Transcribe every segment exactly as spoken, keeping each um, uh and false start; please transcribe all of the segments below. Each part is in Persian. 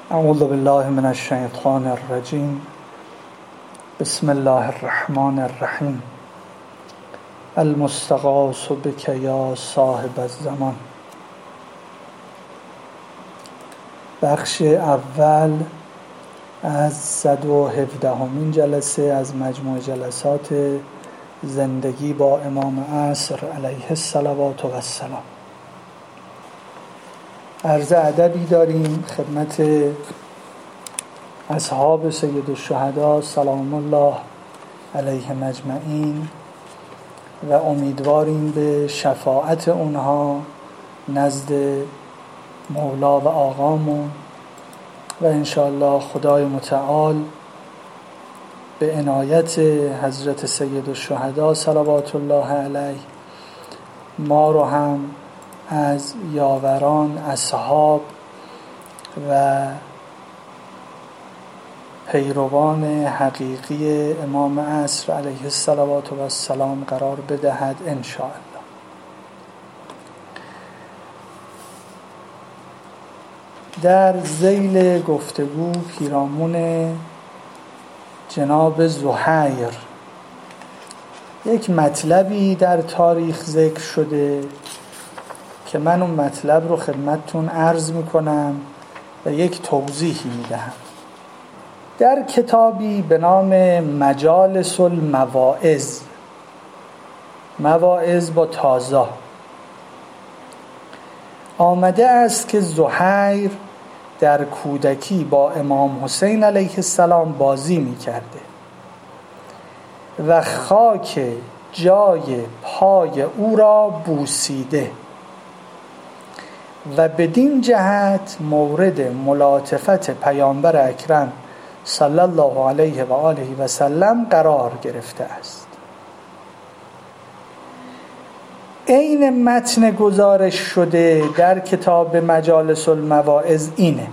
اعوذ بالله من الشیطان الرجیم. بسم الله الرحمن الرحیم. المستغاث بک یا صاحب الزمان. بخش اول از صد و هفدهمین جلسه از مجموع جلسات زندگی با امام عصر علیه الصلوات و السلام. عرض ادبی داریم خدمت اصحاب سید الشهدا سلام الله علیه مجمعین و امیدواریم به شفاعت اونها نزد مولا و آقامون و انشاءالله خدای متعال به عنایت حضرت سید الشهدا صلوات الله علیه ما رو هم از یاوران، اصحاب و پیروان حقیقی امام عصر علیه الصلوات و السلام قرار بدهد انشاءالله. در ذیل گفتگو پیرامون جناب زهیر یک مطلبی در تاریخ ذکر شده که من اون مطلب رو خدمتتون عرض میکنم و یک توضیحی میدهم. در کتابی به نام مجالس المواعظ، مواعظ با تازه، آمده است که زهیر در کودکی با امام حسین علیه السلام بازی میکرده و خاک جای پای او را بوسیده و بدین جهت مورد ملاطفت پیامبر اکرم صلی الله علیه و آله و سلم قرار گرفته است. این متن گزارش شده در کتاب مجالس المواعظ اینه: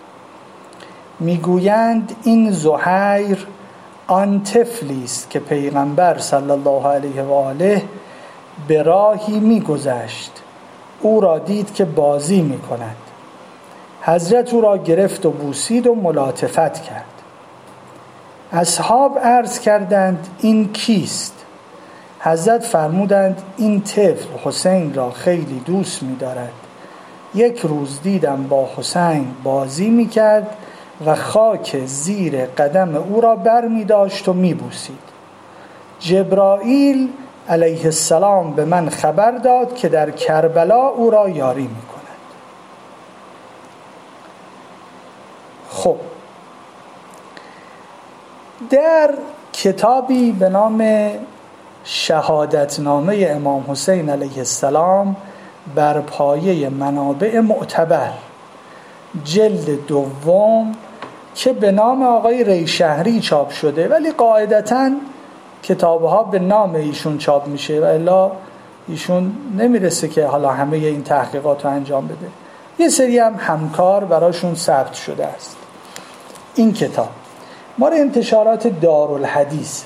میگویند این زهیر آن طفلی است که پیغمبر صلی الله علیه و آله به راهی میگذشت، او را دید که بازی می کند. حضرت او را گرفت و بوسید و ملاطفت کرد. اصحاب عرض کردند این کیست؟ حضرت فرمودند این طفل حسین را خیلی دوست می دارد. یک روز دیدم با حسین بازی می کرد و خاک زیر قدم او را بر می داشت و می بوسید. جبرائیل علیه السلام به من خبر داد که در کربلا او را یاری می کند. خب در کتابی به نام شهادتنامه امام حسین علیه السلام بر پایه منابع معتبر، جلد دوم که به نام آقای ریشهری چاپ شده، ولی قاعدتاً کتابها به نام ایشون چاپ میشه و الا ایشون نمیرسه که حالا همه این تحقیقات رو انجام بده. یه سری هم همکار براشون ثبت شده است. این کتاب مال انتشارات دارالحدیث.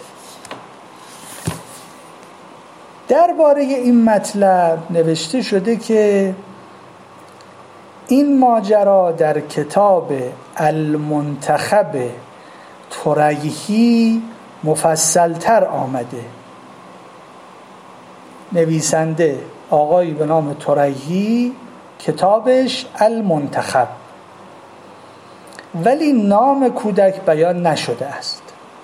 درباره این مطلب نوشته شده که این ماجرا در کتاب المنتخب تریحی مفصلتر آمده. نویسنده آقایی به نام تریحی، کتابش المنتخب، ولی نام کودک بیان نشده است.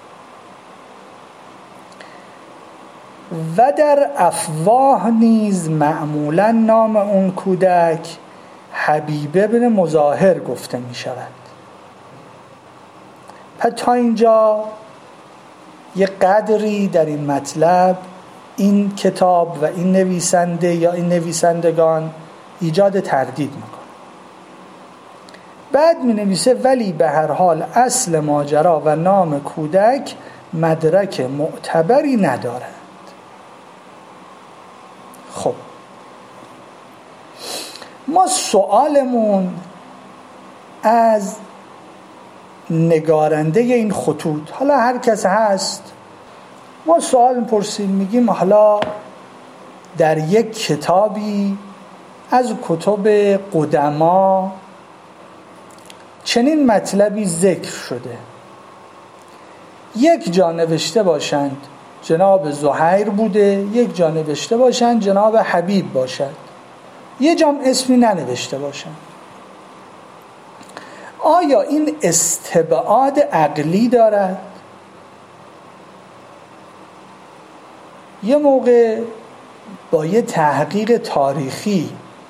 و در افواه نیز معمولا نام اون کودک حبیبه بن مظاهر گفته می شود. پس تا اینجا یه قدری در این مطلب این کتاب و این نویسنده یا این نویسندگان ایجاد تردید میکنه. بعد می نویسه ولی به هر حال اصل ماجرا و نام کودک مدرک معتبری ندارد. خب ما سوالمون از نگارنده این خطوط، حالا هر کس هست، ما سوال میپرسیم، میگیم حالا در یک کتابی از کتب قدما چنین مطلبی ذکر شده، یک جا نوشته باشند جناب زهیر بوده، یک جا نوشته باشند جناب حبیب باشد، یه جام اسمی ننوشته باشند. آیا این استبعاد عقلی دارد؟ یه موقع با یه تحقیق تاریخی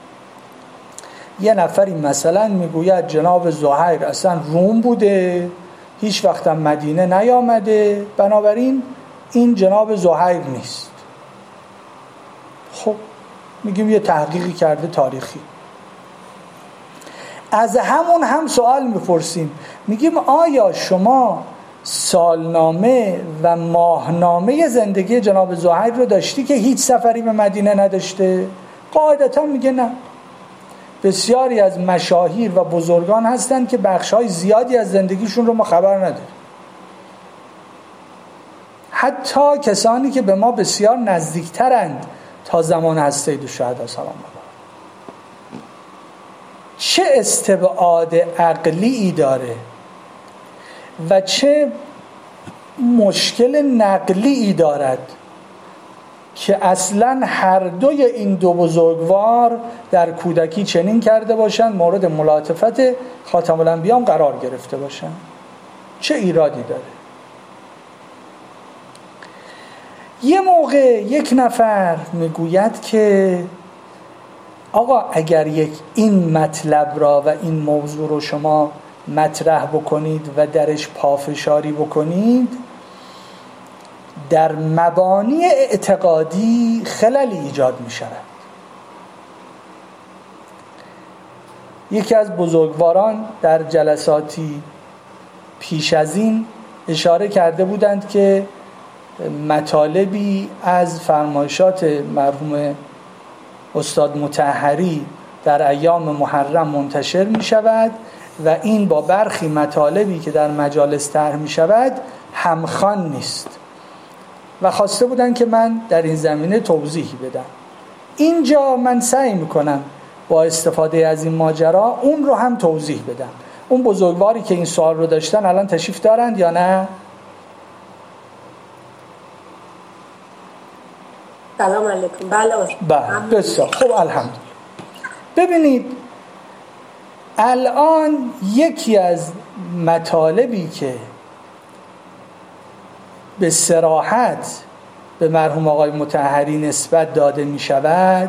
یه نفری مثلا میگوید جناب زهیر اصلا روم بوده، هیچ وقت هم مدینه نیامده، بنابراین این جناب زهیر نیست. خب میگیم یه تحقیقی کرده تاریخی. از همون هم سوال میپرسیم، میگیم آیا شما سالنامه و ماهنامه زندگی جناب زهیر رو داشتی که هیچ سفری به مدینه نداشته؟ قاعدتا میگه نه. بسیاری از مشاهیر و بزرگان هستند که بخش‌های زیادی از زندگیشون رو ما خبر نداریم. حتی کسانی که به ما بسیار نزدیکترند تا زمان هسته الشهدا سلام الله. چه استبعاد عقلی داره و چه مشکل نقلی دارد که اصلا هر دوی این دو بزرگوار در کودکی چنین کرده باشند، مورد ملاطفت خاتم الانبیا قرار گرفته باشند؟ چه ایرادی داره؟ یه موقع یک نفر میگوید که آقا اگر یک این مطلب را و این موضوع رو شما مطرح بکنید و درش پافشاری بکنید، در مبانی اعتقادی خللی ایجاد می شود. یکی از بزرگواران در جلساتی پیش از این اشاره کرده بودند که مطالبی از فرمایشات مرحوم استاد مطهری در ایام محرم منتشر می شود و این با برخی مطالبی که در مجالس طرح می شود همخوان نیست و خواسته بودن که من در این زمینه توضیحی بدم. اینجا من سعی می کنم با استفاده از این ماجرا اون رو هم توضیح بدم. اون بزرگواری که این سوال رو داشتن الان تشریف دارند یا نه؟ سلام علیکم. بله بله بسیار خب الحمدلله. ببینید الان یکی از مطالبی که به صراحت به مرحوم آقای مطهری نسبت داده می شود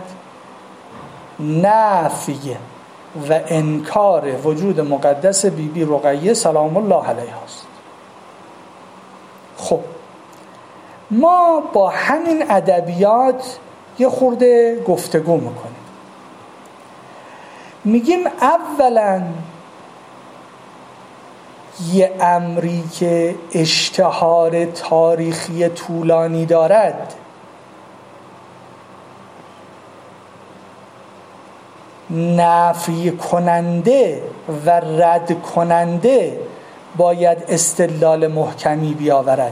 نفی و انکار وجود مقدس بی بی رقیه سلام الله علیها است. خب ما با همین ادبیات یه خورده گفتگو میکنیم. میگیم اولا یه امری که اشتهار تاریخی طولانی دارد نفی کننده و رد کننده باید استدلال محکمی بیاورد.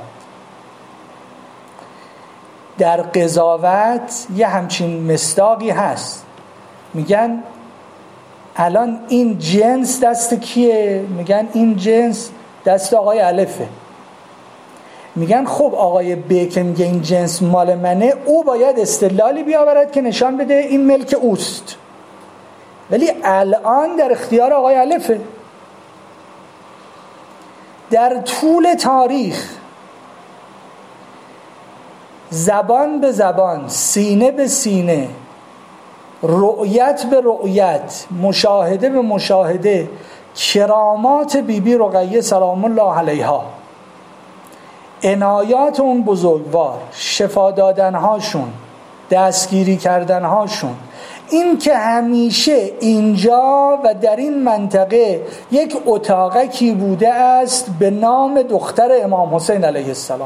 در قضاوت یه همچین مصداقی هست، میگن الان این جنس دست کیه؟ میگن این جنس دست آقای الفه. میگن خب آقای ب که میگه این جنس مال منه، او باید استدلالی بیاورد که نشان بده این ملک اوست، ولی الان در اختیار آقای الفه. در طول تاریخ زبان به زبان، سینه به سینه، رؤیت به رؤیت، مشاهده به مشاهده، کرامات بی بی رقیه سلام الله علیها، عنایات اون بزرگوار، شفا دادنهاشون، دستگیری کردنهاشون، این که همیشه اینجا و در این منطقه یک اتاقکی بوده است به نام دختر امام حسین علیه السلام.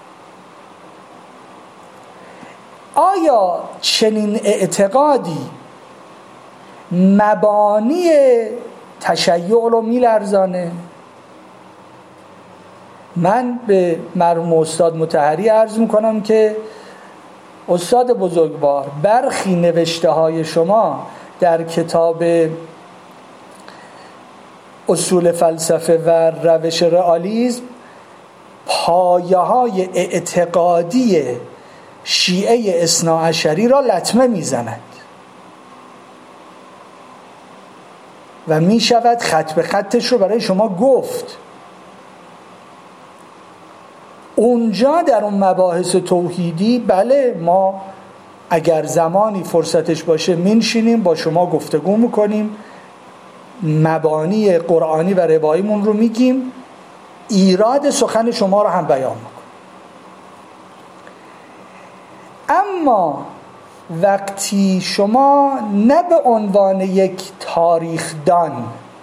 آیا چنین اعتقادی مبانی تشیع رو میلرزانه؟ من به مرحوم استاد مطهری عرض میکنم که استاد بزرگوار، برخی نوشته های شما در کتاب اصول فلسفه و روش رئالیسم پایه های اعتقادی شیعه اثناعشری را لطمه میزند و می شود خط به خطش رو برای شما گفت. اونجا در اون مباحث توحیدی بله ما اگر زمانی فرصتش باشه منشینیم با شما گفتگو میکنیم، مبانی قرآنی و رواییمون رو میگیم، ایراد سخن شما رو هم بیان میکنیم. اما وقتی شما نه به عنوان یک تاریخدان،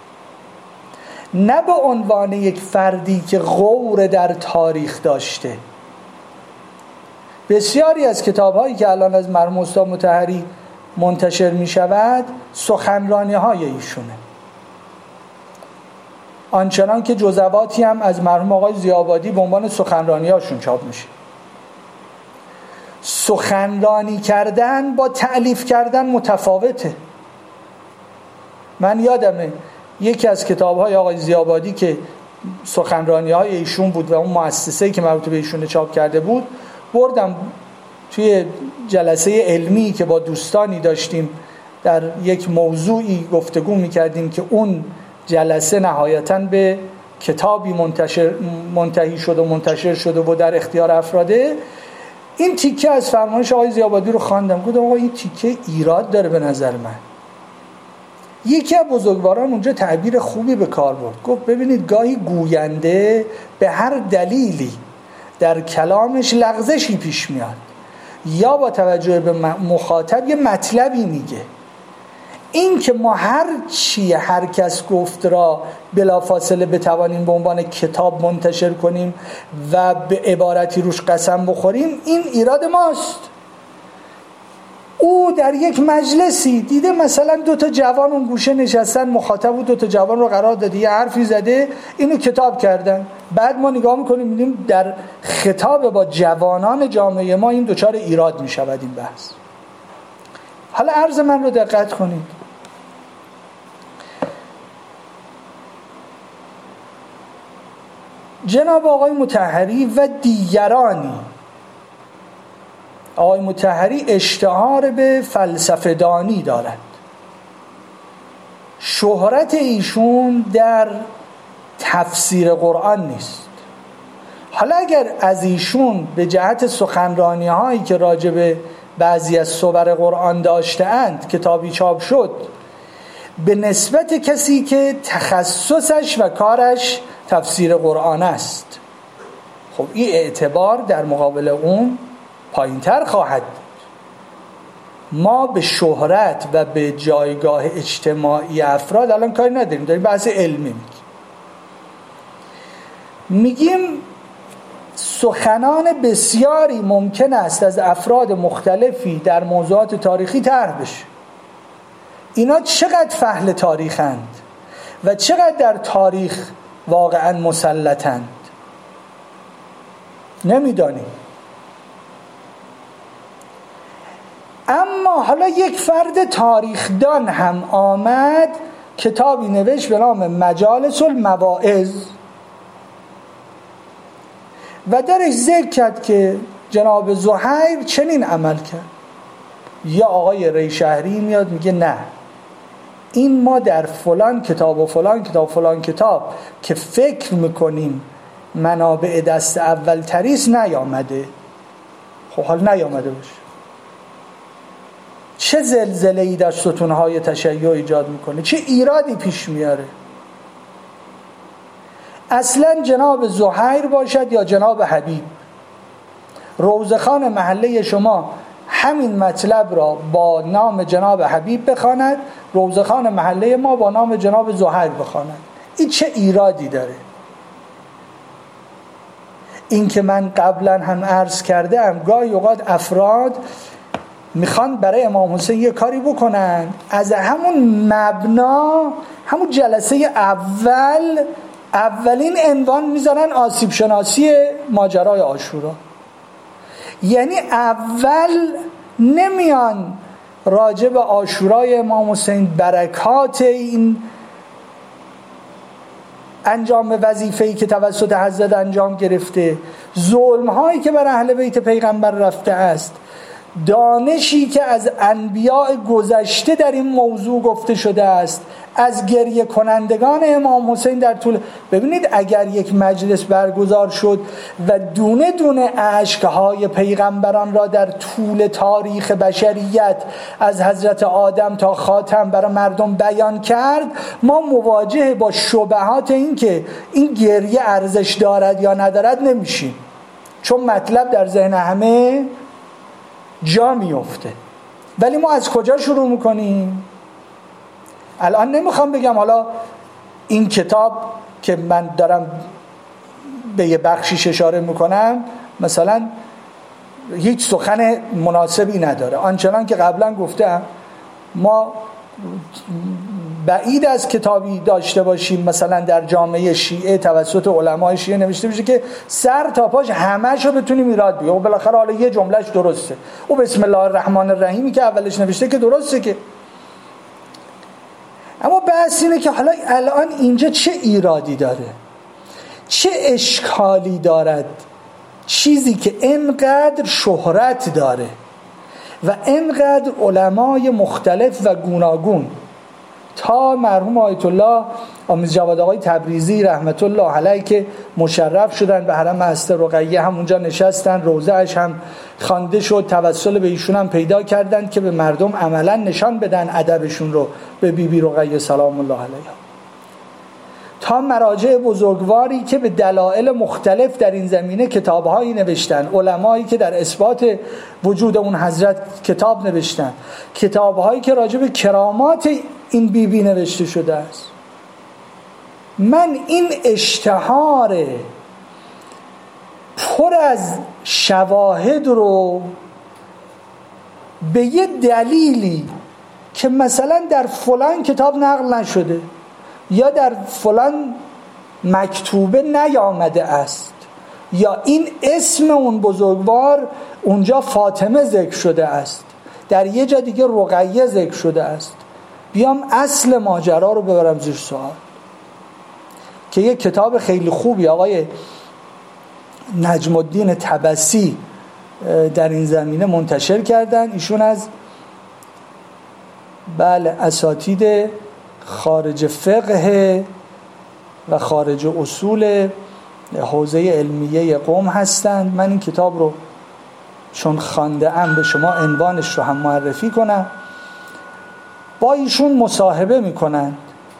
نه به عنوان یک فردی که غور در تاریخ داشته، بسیاری از کتاب‌هایی که الان از مرحوم استاد مطهری منتشر می شود سخنرانی‌های ایشونه، آنچنان که جزواتی هم از مرحوم آقای ضیاءآبادی به عنوان سخنرانی‌هاشون چاپ میشه. سخنرانی کردن با تألیف کردن متفاوته. من یادمه یکی از کتاب‌های آقای ضیاءآبادی که سخنرانی‌های ایشون بود و اون مؤسسه‌ای که مربوط به ایشون چاپ کرده بود، بردم توی جلسه علمی که با دوستانی داشتیم در یک موضوعی گفتگو می‌کردیم که اون جلسه نهایتاً به کتابی منتشر منتهی شد و منتشر شده و در اختیار افراده. این تیکه از فرمایش آقای ضیاءآبادی رو خواندم، گفتم آقا این تیکه ایراد داره به نظر من. یکی از بزرگواران اونجا تعبیر خوبی به کار برد، گفت ببینید گاهی گوینده به هر دلیلی در کلامش لغزشی پیش میاد، یا با توجه به مخاطب یه مطلبی میگه. این که ما هر چی هر کس گفت را بلافاصله بتوانیم به عنوان کتاب منتشر کنیم و به عبارتی روش قسم بخوریم، این ایراد ماست. او در یک مجلسی دیده مثلا دو تا جوان اون گوشه نشستن، مخاطب بود دو تا جوان رو قرار داده یه حرفی زده، اینو کتاب کردن. بعد ما نگاه میکنیم میبینیم در خطاب با جوانان جامعه ما این دوچار ایراد میشود این بحث. حالا عرض من رو دقت کنید. جناب آقای مطهری و دیگرانی، آقای مطهری اشتهار به فلسفه دانی دارد. شهرت ایشون در تفسیر قرآن نیست. حالا اگر از ایشون به جهت سخنرانی هایی که راجع به بعضی از صور قرآن داشته‌اند کتابی چاپ شد، به نسبت کسی که تخصصش و کارش تفسیر قرآن است، خب این اعتبار در مقابل اون پایین‌تر خواهد بود. ما به شهرت و به جایگاه اجتماعی افراد الان کاری نداریم، داریم بحث علمی میگیم. میگیم سخنان بسیاری ممکن است از افراد مختلفی در موضوعات تاریخی طرح بشه. اینا چقدر فحل تاریخند و چقدر در تاریخ واقعا مسلطند نمیدانیم. اما حالا یک فرد تاریخدان هم آمد کتابی نوشت به نام مجالس المواعظ و درش ذکر کرد که جناب زهیر چنین عمل کرد. یا آقای ریشهری میاد میگه نه، این ما در فلان کتاب و فلان کتاب و فلان کتاب که فکر میکنیم منابع دست اول تریست نیامده. خب حال نیامده باشه، چه زلزله‌ای در ستونهای تشیع ایجاد میکنه، چه ایرادی پیش میاره. اصلا جناب زهیر باشد یا جناب حبیب، روزخان محله شما همین مطلب را با نام جناب حبیب بخواند، روزخان محله ما با نام جناب زهیر بخواند، این چه ایرادی داره؟ این که من قبلا هم عرض کردم گاهی اوقات افراد میخوان برای امام حسین یه کاری بکنن، از همون مبنا همون جلسه اول اولین عنوان میذارن آسیب شناسی ماجرای عاشورا. یعنی اول نمیان راجع به عاشورای امام حسین، برکات این انجام وظیفه‌ای که توسط حضرت انجام گرفته، ظلم‌هایی که بر اهل بیت پیغمبر رفته است، دانشی که از انبیاء گذشته در این موضوع گفته شده است، از گریه کنندگان امام حسین در طول. ببینید اگر یک مجلس برگزار شد و دونه دونه اشک‌های پیغمبران را در طول تاریخ بشریت از حضرت آدم تا خاتم برای مردم بیان کرد، ما مواجه با شبهات این که این گریه ارزش دارد یا ندارد نمیشیم، چون مطلب در ذهن همه جا میفته. ولی ما از کجا شروع میکنیم؟ الان نمیخوام بگم حالا این کتاب که من دارم به یه بخشیش اشاره میکنم مثلا هیچ سخن مناسبی نداره، آنچنان که قبلا گفتم ما بعید از کتابی داشته باشیم مثلا در جامعه شیعه توسط علمای شیعه نوشته بشه که سر تا پاش همه‌شو بتونیم ایراد بگیریم و بالاخره حالا یه جملهش درسته، او بسم الله الرحمن الرحیمی که اولش نوشته که درسته که. اما بحث اینه که حالا الان اینجا چه ایرادی داره، چه اشکالی دارد، چیزی که انقدر شهرت داره و انقدر علمای مختلف و گوناگون تا مرحوم آیت الله آمیز جواد آقای تبریزی رحمت الله علیه که مشرف شدن به حرم هسته رقیه، همونجا نشستن، روضه اش هم خوانده شد، توسل به ایشون هم پیدا کردن که به مردم عملا نشان بدن ادبشون رو به بی بی رقیه سلام الله علیها، تا مراجع بزرگواری که به دلایل مختلف در این زمینه کتاب‌هایی نوشتن، علمایی که در اثبات وجود اون حضرت کتاب نوشتن، کتاب‌هایی که راجع به کرامات این بی بی نوشته شده است. من این اشتهار پر از شواهد رو به یه دلیلی که مثلا در فلان کتاب نقل نشده یا در فلان مکتوبه نیامده است یا این اسم اون بزرگوار اونجا فاطمه ذکر شده است، در یه جا دیگه رقیه ذکر شده است، بیام اصل ماجرا رو ببرم زیر سوال. که یک کتاب خیلی خوبی آقای نجم الدین طبسی در این زمینه منتشر کردن، ایشون از بله اساتید خارج فقه و خارج اصول حوزه علمیه قم هستند. من این کتاب رو چون خوانده ام به شما عنوانش رو هم معرفی کنم. با ایشون مصاحبه میکنند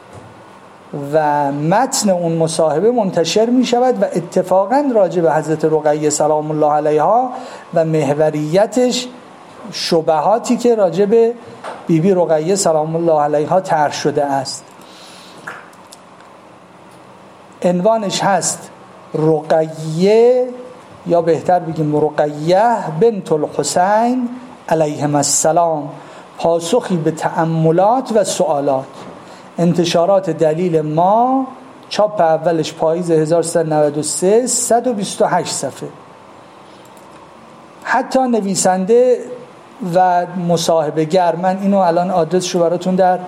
و متن اون مصاحبه منتشر می شود و اتفاقا راجع به حضرت رقیه سلام الله علیها و محوریتش شبهاتی که راجع به بی بی رقیه سلام الله علیها طرح شده است. عنوانش هست رقیه یا بهتر بگیم رقیه بنت الحسین علیهم السلام، پاسخی به تأملات و سوالات. انتشارات دلیل ما، چاپ اولش پاییز هزار و سیصد و نود و سه، صد و بیست و هشت صفحه. حتی نویسنده و مصاحبه گر، من اینو الان آدرسش رو براتون در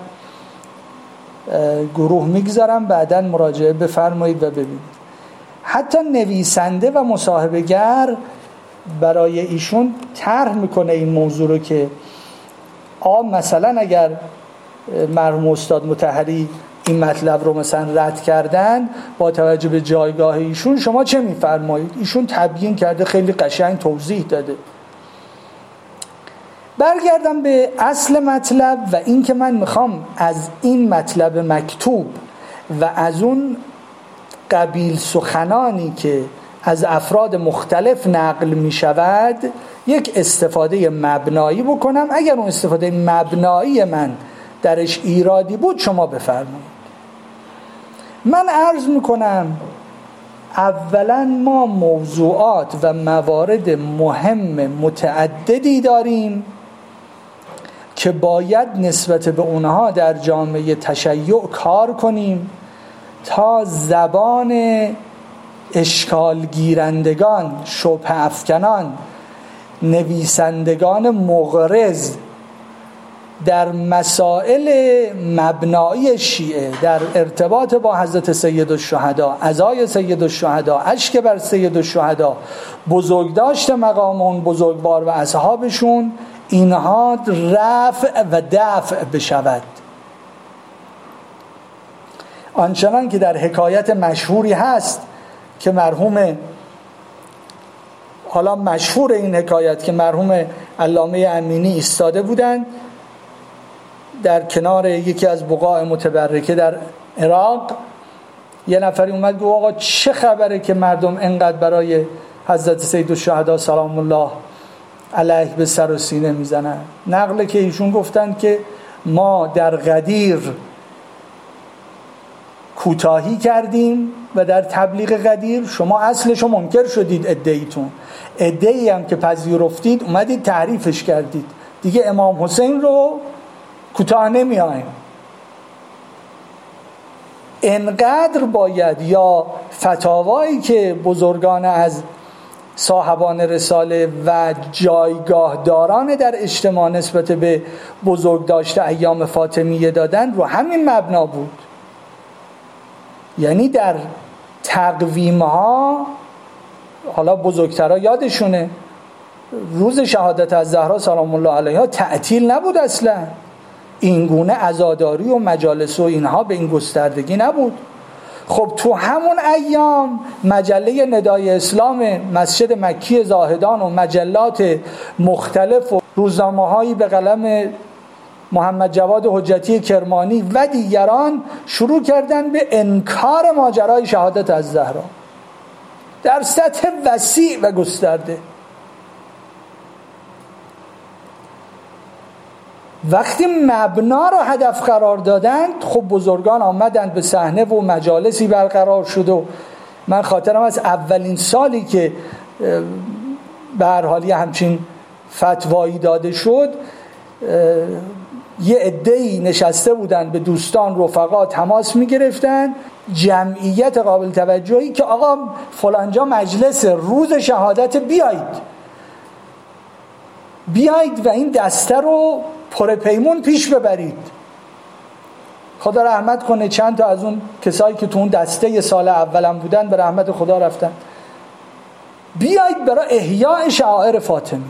گروه میگذارم، بعداً مراجعه بفرمایید و ببینید. حتی نویسنده و مصاحبه گر برای ایشون طرح میکنه این موضوع رو که آ مثلا اگر مرحوم استاد مطهری این مطلب رو مثلا رد کردن با توجه به جایگاه ایشون شما چه میفرمایید؟ ایشون تبیین کرده، خیلی قشنگ توضیح داده. برگردم به اصل مطلب و این که من میخوام از این مطلب مکتوب و از اون قبیل سخنانی که از افراد مختلف نقل میشود یک استفاده مبنایی بکنم. اگر اون استفاده مبنایی من درش ایرادی بود شما بفرمایید. من عرض میکنم اولا ما موضوعات و موارد مهم متعددی داریم که باید نسبت به اونها در جامعه تشیع کار کنیم تا زبان اشکال گیرندگان، شبهه افکنان، نویسندگان مغرض در مسائل مبنایی شیعه در ارتباط با حضرت سید الشهدا، عزای سید الشهدا، اشک بر سید الشهدا، بزرگداشت مقام اون بزرگوار و اصحابشون، اینها رفع و دفع بشود. آنچنان که در حکایت مشهوری هست که مرحوم، حالا مشهور این حکایت که مرحوم علامه امینی ایستاده بودند در کنار یکی از بقاع متبرکه در عراق، یه نفری اومد گفت آقا چه خبره که مردم انقدر برای حضرت سید الشهدا سلام الله علیه به سر و سینه میزنن؟ نقله که ایشون گفتن که ما در غدیر کوتاهی کردیم و در تبلیغ غدیر شما اصلشو منکر شدید، ادعیتون ادعی هم که پذیرفتید اومدید تحریفش کردید، دیگه امام حسین رو کوتاه نمیایم. انقدر باید یا فتاوایی که بزرگان از صاحبان رساله و جایگاه داران در اجتماع نسبت به بزرگ داشته ایام فاطمیه دادن رو همین مبنا بود. یعنی در تقویم ها، حالا بزرگترها یادشونه روز شهادت از زهرا سلام الله علیها تعطیل نبود اصلا، این گونه عزاداری و مجالس و اینها به این گستردگی نبود. خب تو همون ایام مجله ندای اسلام مسجد مکی زاهدان و مجلات مختلف و روزنامه‌هایی به قلم محمد جواد حجتی کرمانی و دیگران شروع کردن به انکار ماجرای شهادت از زهرا در سطح وسیع و گسترده. وقتی مبنا رو هدف قرار دادند، خب بزرگان آمدند به صحنه و مجالسی برقرار شد و من خاطرم از اولین سالی که به هر حال همچین فتوایی داده شد، یه عده‌ای نشسته بودن به دوستان رفقا تماس می‌گرفتن، جمعیت قابل توجهی که آقا فلانجا مجلس روز شهادت بیایید بیایید و این دسته رو پرپیمون پیش ببرید. خدا رحمت کنه چند تا از اون کسایی که تو اون دسته یه سال اولم بودن به رحمت خدا رفتن. بیایید برای احیاء شعائر فاطمی.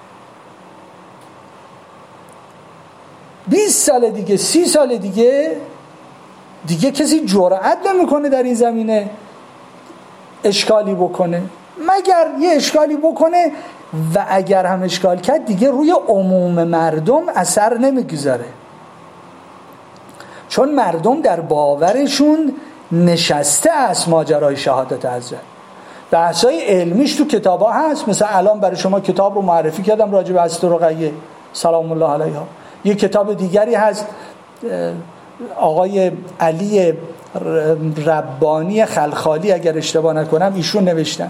بیست سال دیگه، سی سال دیگه دیگه کسی جرأت نمیکنه در این زمینه اشکالی بکنه، مگر یه اشکالی بکنه و اگر هم اشکال کرد دیگه روی عموم مردم اثر نمیگذاره، چون مردم در باورشون نشسته است ماجرای شهادت حضرت. بحثای علمیش تو کتابا هست، مثلا الان برای شما کتاب رو معرفی کردم راجع به حضرت رقیه سلام الله علیها. یه کتاب دیگری هست آقای علی ربانی خلخالی اگر اشتباه نکنم ایشون نوشتن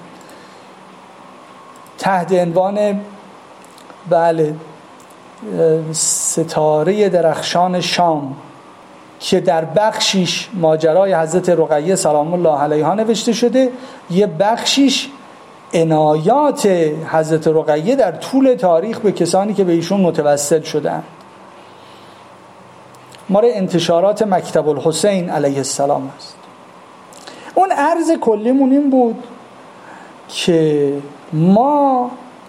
تحت عنوان بله ستاره درخشان شام، که در بخشیش ماجرای حضرت رقیه سلام الله علیها نوشته شده، یه بخشیش عنایات حضرت رقیه در طول تاریخ به کسانی که به ایشون متوسل شدن. مال انتشارات مکتب الحسین علیه السلام است. اون عرض کلیمون این بود که ما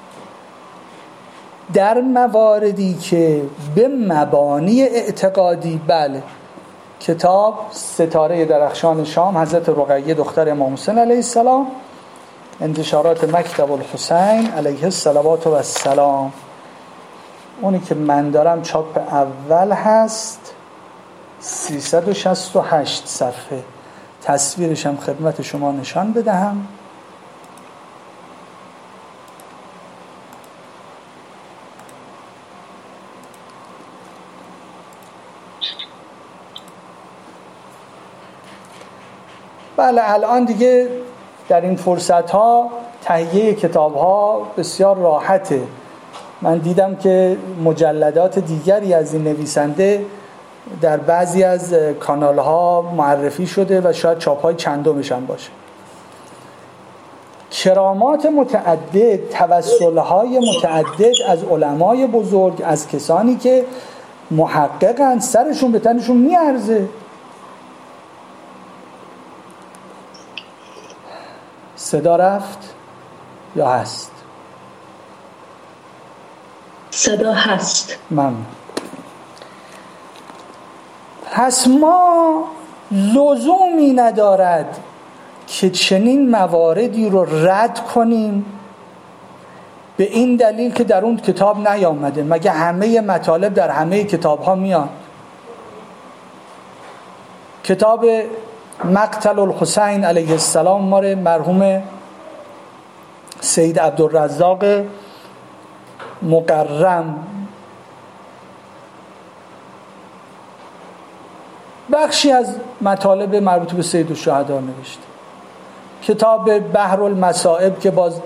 در مواردی که به مبانی اعتقادی، بله کتاب ستاره درخشان شام حضرت رقیه دختر امام حسین علیه السلام، انتشارات مکتب الحسین علیه الصلوات و السلام، اونی که من دارم چاپ اول هست، سیصد و شصت و هشت صفحه. تصویرش هم خدمت شما نشان بدهم. بله الان دیگه در این فرصت ها تهیه کتاب ها بسیار راحته. من دیدم که مجلدات دیگری از این نویسنده در بعضی از کانال ها معرفی شده و شاید چاپ های چندمش هم باشه. کرامات متعدد، توسل های متعدد از علمای بزرگ، از کسانی که محققن، سرشون به تنشون میارزه. صدا رفت یا هست؟ صدا هست. ممنون. پس ما لزومی ندارد که چنین مواردی رو رد کنیم به این دلیل که در اون کتاب نیامده. مگه همه مطالب در همه کتاب ها میاد؟ کتاب مقتل الحسین علیه السلام مال مرحوم سید عبدالرزاق مقرم بخشی از مطالب مربوط به سید الشهدا نوشته. کتاب بحر المصائب که باز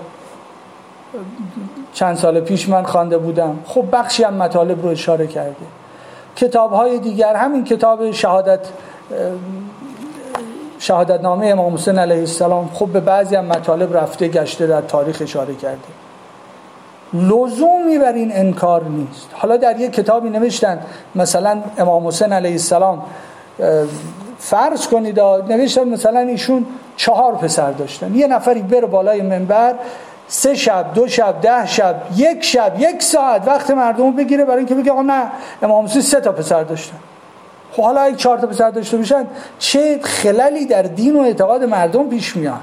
چند سال پیش من خوانده بودم، خب بخشی هم مطالب رو اشاره کرده. کتاب‌های دیگر، همین کتاب شهادت شهادتنامه امام حسین علیه السلام، خب به بعضی هم مطالب رفته گشته در تاریخ اشاره کرده. لزومی بر این انکار نیست. حالا در یک کتابی نوشتن مثلا امام حسین علیه السلام، فرض کنید نوشتن مثلا ایشون چهار پسر داشتن، یه نفری بره بالای منبر سه شب، دو شب، ده شب، یک شب، یک ساعت وقت مردم بگیره برای اینکه بگه آقا نه امام حسین سه تا پسر داشتن. خب حالا اگه چهار تا پسر داشته باشن چه خللی در دین و اعتقاد مردم پیش میاد؟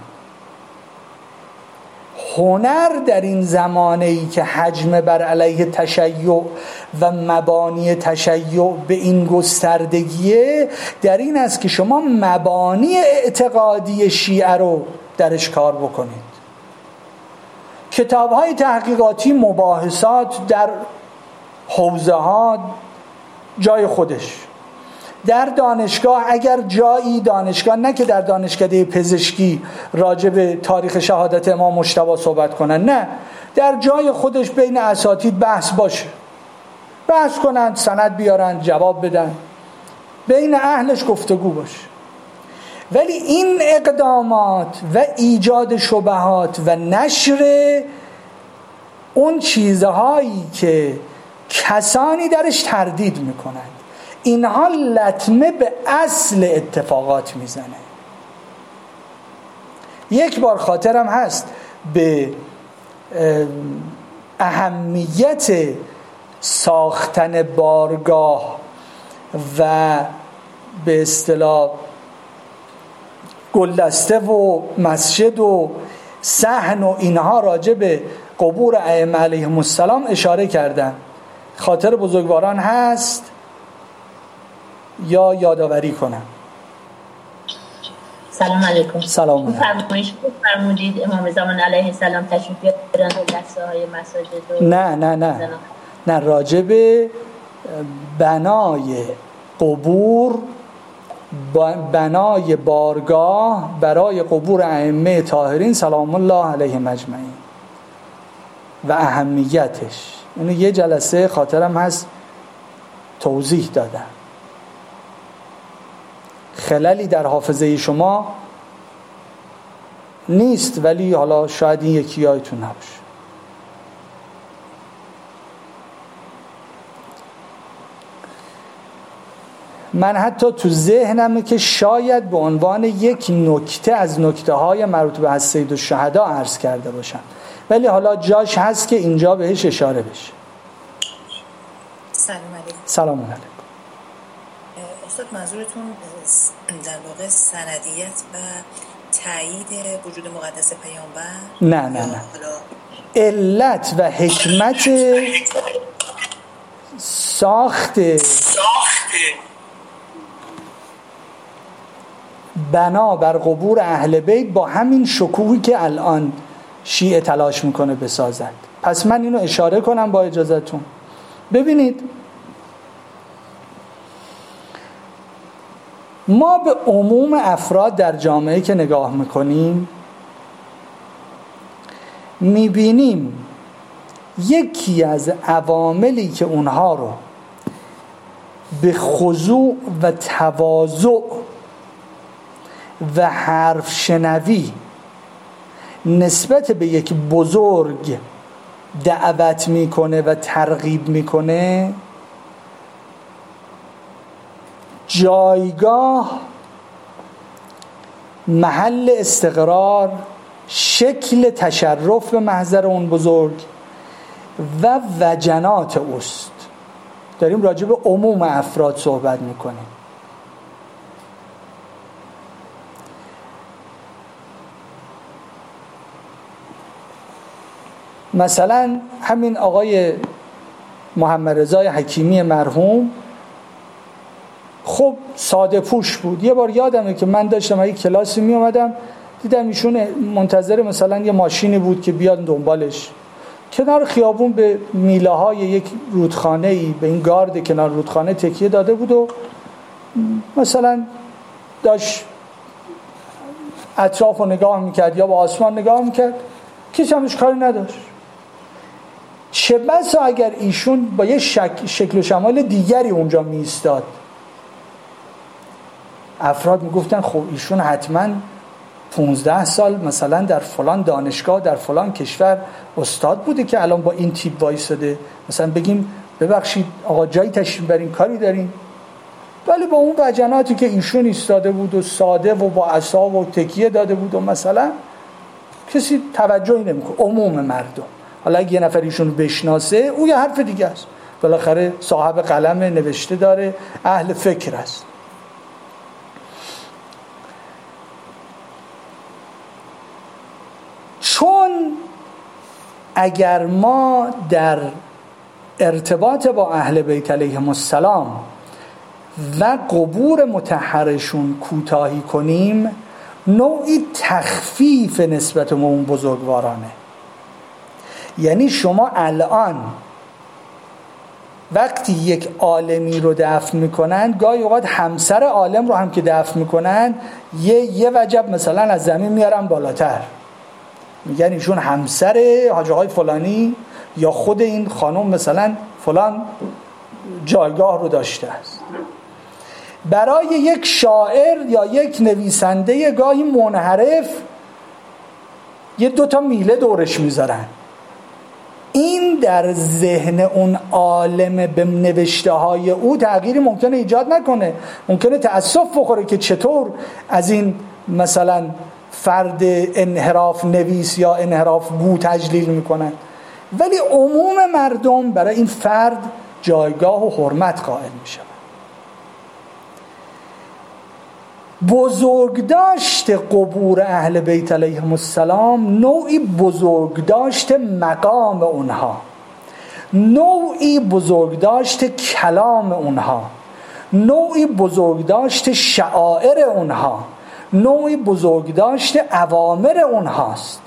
هنر در این زمانه‌ای که حجم بر علیه تشیع و مبانی تشیع به این گستردگیه، در این است که شما مبانی اعتقادی شیعه رو درش کار بکنید. کتاب‌های تحقیقاتی، مباحثات در حوزه ها جای خودش، در دانشگاه اگر جایی دانشگاه، نه که در دانشکده پزشکی راجع به تاریخ شهادت امام مجتبی صحبت کنن، نه، در جای خودش بین اساتید بحث باشه، بحث کنن، سند بیارن، جواب بدن، بین اهلش گفتگو باشه. ولی این اقدامات و ایجاد شبهات و نشر اون چیزهایی که کسانی درش تردید میکنن، اینها لطمه به اصل اتفاقات میزنه. یک بار خاطرم هست به اهمیت ساختن بارگاه و به اصطلاح گلدسته و مسجد و صحن و اینها راجع به قبور ائمه علیهم السلام اشاره کردن. خاطر بزرگواران هست یا یادآوری کنم؟ سلام علیکم. سلام علیکم. فرمایش فرمودید امام زمان علیه السلام تشریف بیارن گلدسته های مساجد؟ نه نه نه نه راجع به بنای قبور، بنای بارگاه برای قبور ائمه طاهرین سلام الله علیهم اجمعین و اهمیتش. اینو یه جلسه خاطرم هست توضیح دادم. خللی در حافظه شما نیست، ولی حالا شاید این یکی یایتون نباشه. من حتی تو ذهنمه که شاید به عنوان یک نکته از نکته های مربوط به سید الشهدا عرض کرده باشم، ولی حالا جاش هست که اینجا بهش اشاره بشه. سلام علیکم. سلام علیکم. استاد منظورتون در واقع سندیت و تایید وجود مقدس پیامبر؟ نه نه نه علت و حکمت ساخت بنا بر قبور اهل بیت با همین شکوهی که الان شیعه تلاش میکنه بسازد. پس من اینو اشاره کنم با اجازهتون. ببینید ما به عموم افراد در جامعه که نگاه میکنیم میبینیم یکی از عواملی که اونها رو به خضوع و تواضع و حرف شنوی نسبت به یک بزرگ دعوت میکنه و ترغیب میکنه، جایگاه، محل استقرار، شکل تشرف به محضر اون بزرگ و وجنات اوست. داریم راجع به عموم افراد صحبت میکنیم. مثلا همین آقای محمد رضای حکیمی مرحوم خب ساده پوش بود. یه بار یادمه که من داشتم یک کلاسی می اومدم دیدم ایشون منتظر مثلا یه ماشینی بود که بیاد دنبالش. کنار خیابون به میله های یک رودخانه ای، به این گارد کنار رودخانه تکیه داده بود و مثلا داشت اطراف رو نگاه میکرد یا به آسمان نگاه میکرد، کسی همش کاری نداشت. چه بسا اگر ایشون با یه شک، شکل و شمال دیگری اونجا می ایستاد، افراد میگفتن خب ایشون حتما پونزده سال مثلا در فلان دانشگاه در فلان کشور استاد بوده که الان با این تیپ وایساده. مثلا بگیم ببخشید آقا جایی تشریف برین کاری دارین، ولی با اون وجناتی که ایشون ایستاده بود و ساده و با عصا و تکیه داده بود و مثلا کسی توجهی نمیکنه. عموم مردم، حالا اگه یه نفر ایشون بشناسه او یه حرف دیگه است، بالاخره صاحب قلم نوشته داره، اهل فکر است. چون اگر ما در ارتباط با اهل بیت علیهم السلام و قبور مطهرشون کوتاهی کنیم، نوعی تخفیف نسبت به اون بزرگوارانه. یعنی شما الان وقتی یک عالمی رو دفن میکنن، گاهی اوقات همسر عالم رو هم که دفن میکنن یه یه وجب مثلا از زمین میارن بالاتر، میگن ایشون همسر حاج آقای فلانی یا خود این خانم مثلا فلان جایگاه رو داشته است. برای یک شاعر یا یک نویسنده گاهی منحرف یه دوتا میله دورش میذارن. این در ذهن اون عالم به نوشته های او تغییری ممکنه ایجاد نکنه، ممکنه تأسف بخوره که چطور از این مثلا فرد انحراف نویس یا انحراف گو تجلیل میکنن، ولی عموم مردم برای این فرد جایگاه و حرمت قائل میشن. بزرگداشت قبور اهل بیت علیهم السلام نوعی بزرگداشت مقام اونها، نوعی بزرگداشت کلام اونها، نوعی بزرگداشت شعائر اونها، نوعی بزرگداشت اوامر اونهاست.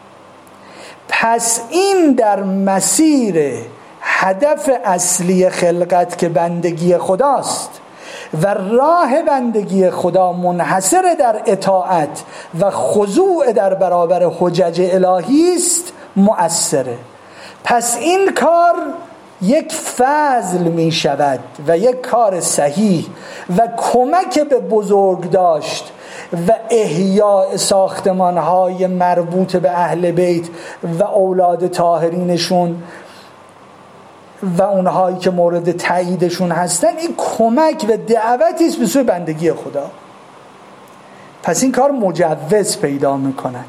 پس این در مسیر هدف اصلی خلقت که بندگی خداست و راه بندگی خدا منحصر در اطاعت و خضوع در برابر حجج الهی است مؤثره. پس این کار یک فضل می شود و یک کار صحیح و کمک به بزرگ داشت و احیاء ساختمان‌های مربوط به اهل بیت و اولاد طاهرینشون و اونهایی که مورد تاییدشون هستن، این کمک و دعوتی است به سوی بندگی خدا. پس این کار مجوز پیدا میکنند.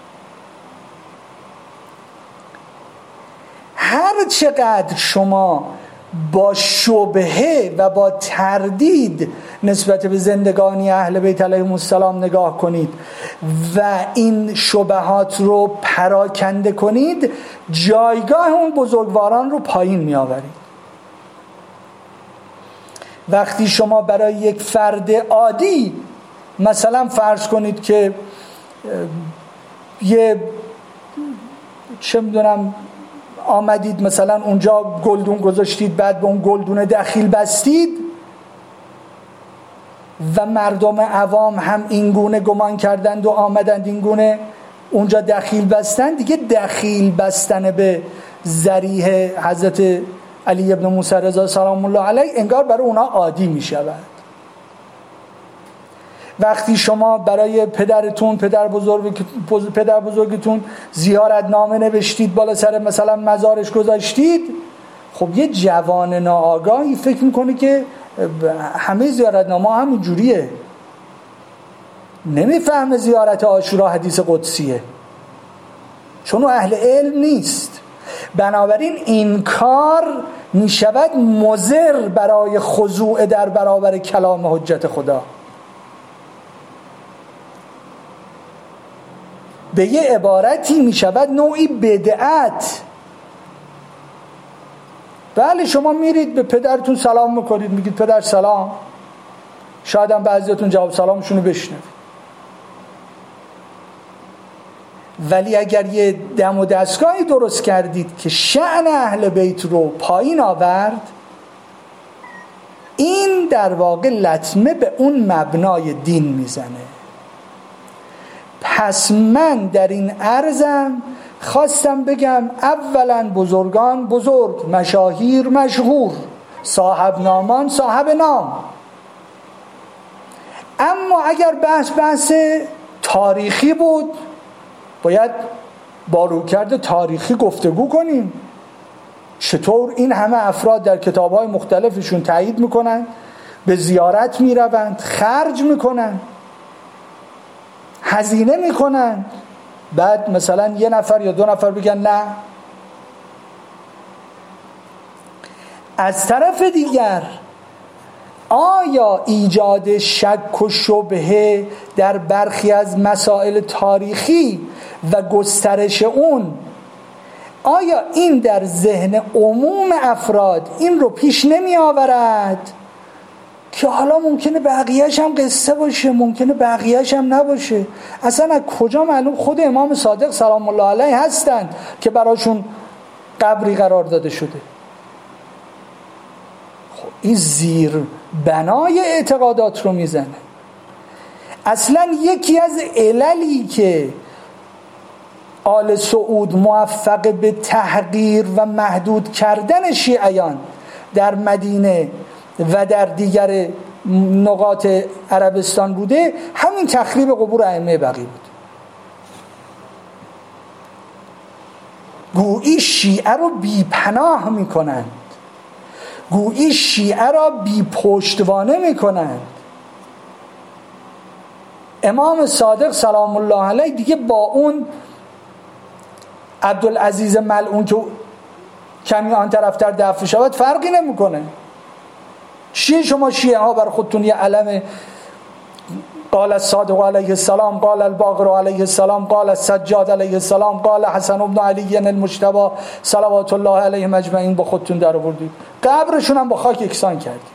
هر چقدر شما با شبهه و با تردید نسبت به زندگانی اهل بیت علیهم السلام نگاه کنید و این شبهات رو پراکنده کنید، جایگاه اون بزرگواران رو پایین می آورید. وقتی شما برای یک فرد عادی مثلا فرض کنید که یه چه میدونم آمدید مثلا اونجا گلدون گذاشتید، بعد به اون گلدون دخیل بستید و مردم عوام هم اینگونه گمان کردند و آمدند اینگونه اونجا دخیل بستند، دیگه دخیل بستن به ذریح حضرت علی ابن موسی رضا سلام الله علیه انگار برای اونا عادی می شود. وقتی شما برای پدرتون پدر بزرگ پدر بزرگتون زیارت نامه نوشتید، بالا سر مثلا مزارش گذاشتید، خب یه جوان ناآگاهی فکر میکنه که همه زیارتنامه همین جوریه. نمیفهمه زیارت عاشورا حدیث قدسیه، چون اهل علم نیست. بنابراین این کار می شود مضر برای خضوع در برابر کلام حجت خدا. به یه عبارتی می شود نوعی بدعت. بله شما میرید به پدرتون سلام میکنید، میگید پدر سلام، شاید هم بعضیاتون جواب سلامشون رو بشنوید، ولی اگر یه دم و دستگاهی درست کردید که شأن اهل بیت رو پایین آورد، این در واقع لطمه به اون مبنای دین میزنه. پس من در این عرضم خواستم بگم اولا بزرگان بزرگ، مشاهیر مشهور، صاحب نامان صاحب نام. اما اگر بحث بحث تاریخی بود، باید با رویکرد تاریخی گفتگو کنیم. چطور این همه افراد در کتاب‌های مختلفشون تایید میکنن، به زیارت میروند، خرج میکنن، هزینه میکنن، بعد مثلا یه نفر یا دو نفر بگن نه. از طرف دیگر آیا ایجاد شک و شبهه در برخی از مسائل تاریخی و گسترش اون، آیا این در ذهن عموم افراد این رو پیش نمی آورد که حالا ممکنه بقیهش هم قصه باشه، ممکنه بقیهش هم نباشه؟ اصلا از کجا معلوم خود امام صادق سلام الله علیه هستند که براشون قبری قرار داده شده؟ خب این زیر بنای اعتقادات رو میزنه. اصلا یکی از عللی که آل سعود موفق به تحقیر و محدود کردن شیعیان در مدینه و در دیگر نقاط عربستان بوده، همین تخریب قبور ائمه بقی بود. گویی شیعه رو بی پناه میکنند، گویی شیعه را بی پشتوانه میکنند. امام صادق سلام الله علیه دیگه با اون عبدالعزیز ملعون که کمی آن طرفتر دفن شود فرقی نمیکنه. چیه شما شیعه ها بر خودتون یه علم قال الصادق علیه السلام، قال الباقر علیه السلام، قال السجاد علیه السلام، قال حسن بن علی المجتبی صلوات الله علیهم اجمعین با خودتون در آوردید، قبرشون هم با خاک یکسان کردید.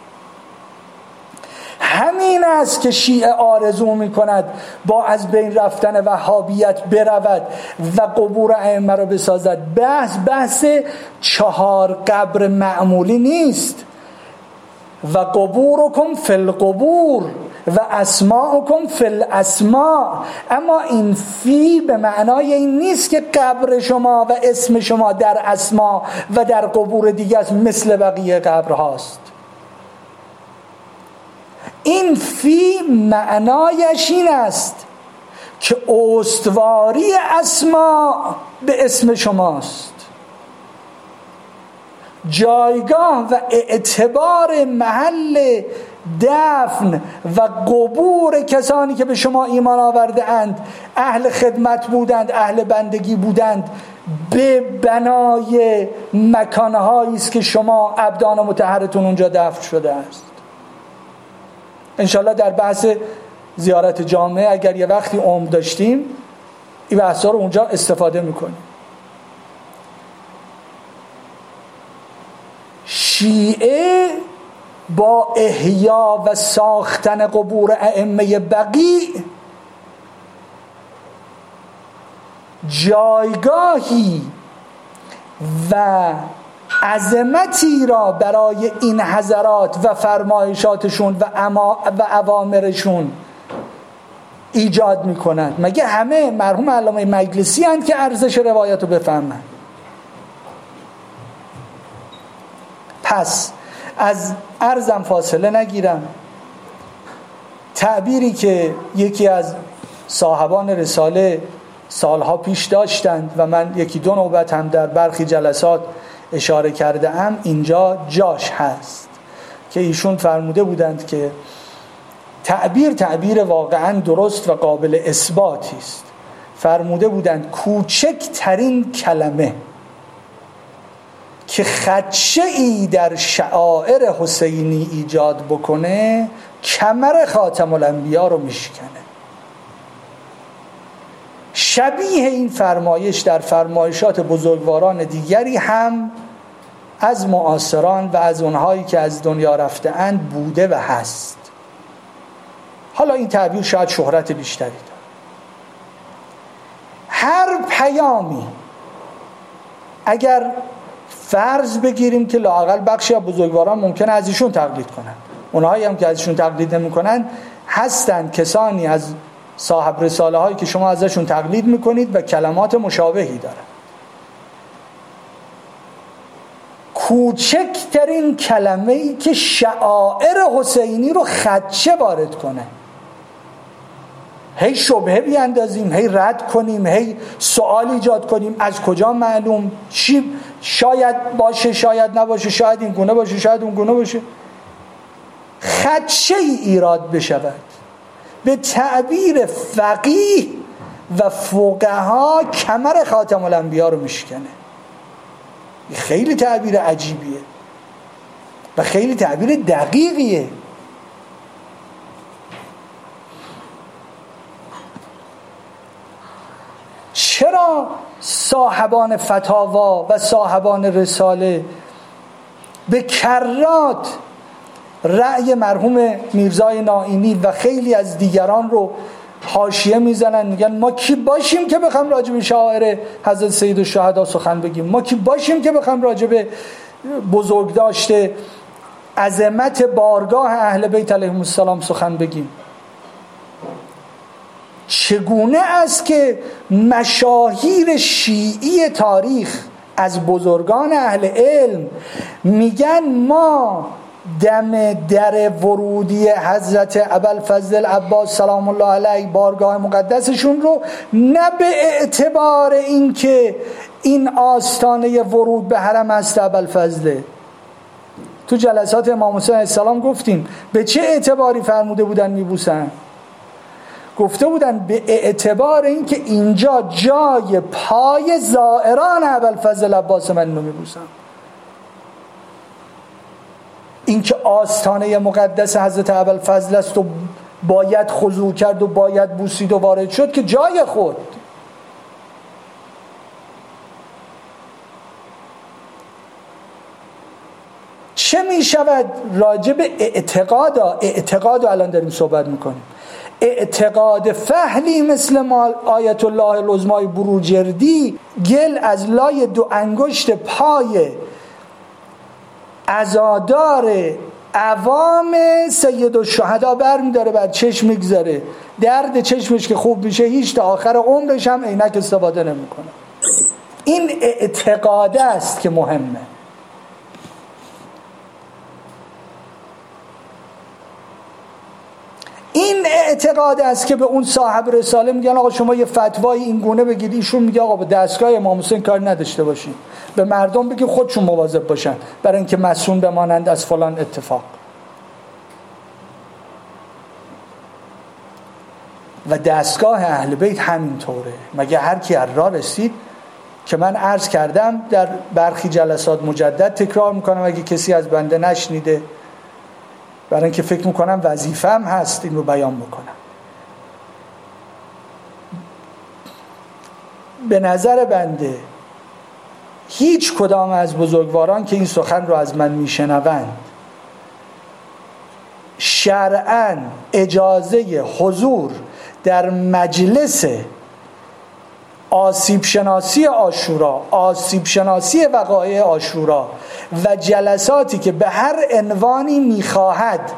همین است که شیعه آرزو میکند با از بین رفتن وهابیت برود و قبور ائمه را بسازد. بحث بحث چهار قبر معمولی نیست. و قبورکم فی القبور و اسماءکم فی الاسماء. اما این فی به معنای این نیست که قبر شما و اسم شما در اسما و در قبور دیگه است مثل بقیه قبرهاست. این فی معنایش این است که استواری اسما به اسم شماست. جایگاه و اعتبار محل دفن و قبور کسانی که به شما ایمان آورده اند، اهل خدمت بودند، اهل بندگی بودند، به بنای مکانهایی است که شما ابدان و مطهرتون اونجا دفن شده است. انشالله در بحث زیارت جامعه اگر یه وقتی عمر داشتیم این بحثا رو اونجا استفاده میکنیم. شیعه با احیا و ساختن قبور ائمه بقیع جایگاهی و عظمتی را برای این حضرات و فرمایشاتشون و, اما و اوامرشون ایجاد میکنند. مگه همه مرحوم علامه مجلسی هستند که ارزش روایت رو بفهمند؟ پس از عرضم فاصله نگیرم. تعبیری که یکی از صاحبان رساله سالها پیش داشتند و من یکی دو نوبت هم در برخی جلسات اشاره کرده ام، اینجا جاش هست. که ایشون فرموده بودند که تعبیر تعبیر واقعا درست و قابل اثباتی است. فرموده بودند کوچکترین کلمه که خدشه ای در شعائر حسینی ایجاد بکنه کمر خاتم الانبیا رو میشکنه. شبیه این فرمایش در فرمایشات بزرگواران دیگری هم از معاصران و از اونهایی که از دنیا رفته اند بوده و هست. حالا این تعبیر شاید شهرت بیشتری داره. هر پیامی اگر فرض بگیریم که لااقل بخشی از بزرگواران ممکنه از ایشون تقلید کنن، اونهایی هم که از ایشون تقلید نمی‌کنن هستند کسانی از صاحب رساله هایی که شما ازشون تقلید میکنید و کلمات مشابهی دارن. کوچکترین کلمه‌ای که شعائر حسینی رو خدشه وارد کنه، هی شبهه بیاندازیم، هی رد کنیم، هی سوال ایجاد کنیم، از کجا معلوم، چی شاید باشه شاید نباشه، شاید این گونه باشه شاید اون گونه باشه، خدشه ای ایراد بشود. به تعبیر فقیه و فقها کمر خاتم الانبیا رو میشکنه. خیلی تعبیر عجیبیه و خیلی تعبیر دقیقیه. چرا صاحبان فتاوا و صاحبان رساله به کرات رأی مرحوم میرزای نائینی و خیلی از دیگران رو حاشیه میزنن، میگن ما کی باشیم که بخوام راجع به شاعر حضرت سید الشهدا سخن بگیم، ما کی باشیم که بخوام راجع به بزرگ داشته عظمت بارگاه اهل بیت علیهم السلام سخن بگیم؟ چگونه است که مشاهیر شیعی تاریخ از بزرگان اهل علم میگن ما دم در ورودی حضرت ابوالفضل عباس سلام الله علیه بارگاه مقدسشون رو نه به اعتبار این که این آستانه ورود به حرم است ابوالفضل. تو جلسات امام حسین علیه السلام گفتیم به چه اعتباری فرموده بودن میبوسن؟ گفته بودن به اعتبار این که اینجا جای پای زائران ابوالفضل عباس من رو میبوسن. این که آستانه مقدس حضرت ابوالفضل است و باید خضوع کرد و باید بوسید و وارد شد که جای خود. چه می شود راجع به اعتقاد اعتقاد الان داریم صحبت میکنیم، اعتقاد فهلی مثل مال آیت الله العظمای بروجردی گل از لای دو انگشت پای عزادار عوام سید الشهدا برمی داره، بر چشم میگذاره، درد چشمش که خوب میشه هیچ تا آخر عمرش هم عینک استفاده نمیکنه. این اعتقاد است که مهمه. این اعتقاد است که به اون صاحب رساله میگن آقا شما یه فتوای این گونه بگید، ایشون میگه آقا به دستگاه امام حسین کار نداشته باشین، به مردم بگید خودشون مواظب باشن برای اینکه مسئول بمانند از فلان اتفاق. و دستگاه اهل بیت همینطوره. مگه هر کی از راه رسید که من عرض کردم در برخی جلسات مجدد تکرار میکنم اگه کسی از بنده نشنیده، برای اینکه فکر میکنم وظیفه‌ام هست این رو بیان بکنم. به نظر بنده هیچ کدام از بزرگواران که این سخن رو از من میشنوند شرعاً اجازه حضور در مجلس آسیب شناسی عاشورا، آسیب شناسی وقایع عاشورا و جلساتی که به هر عنوانی میخواهد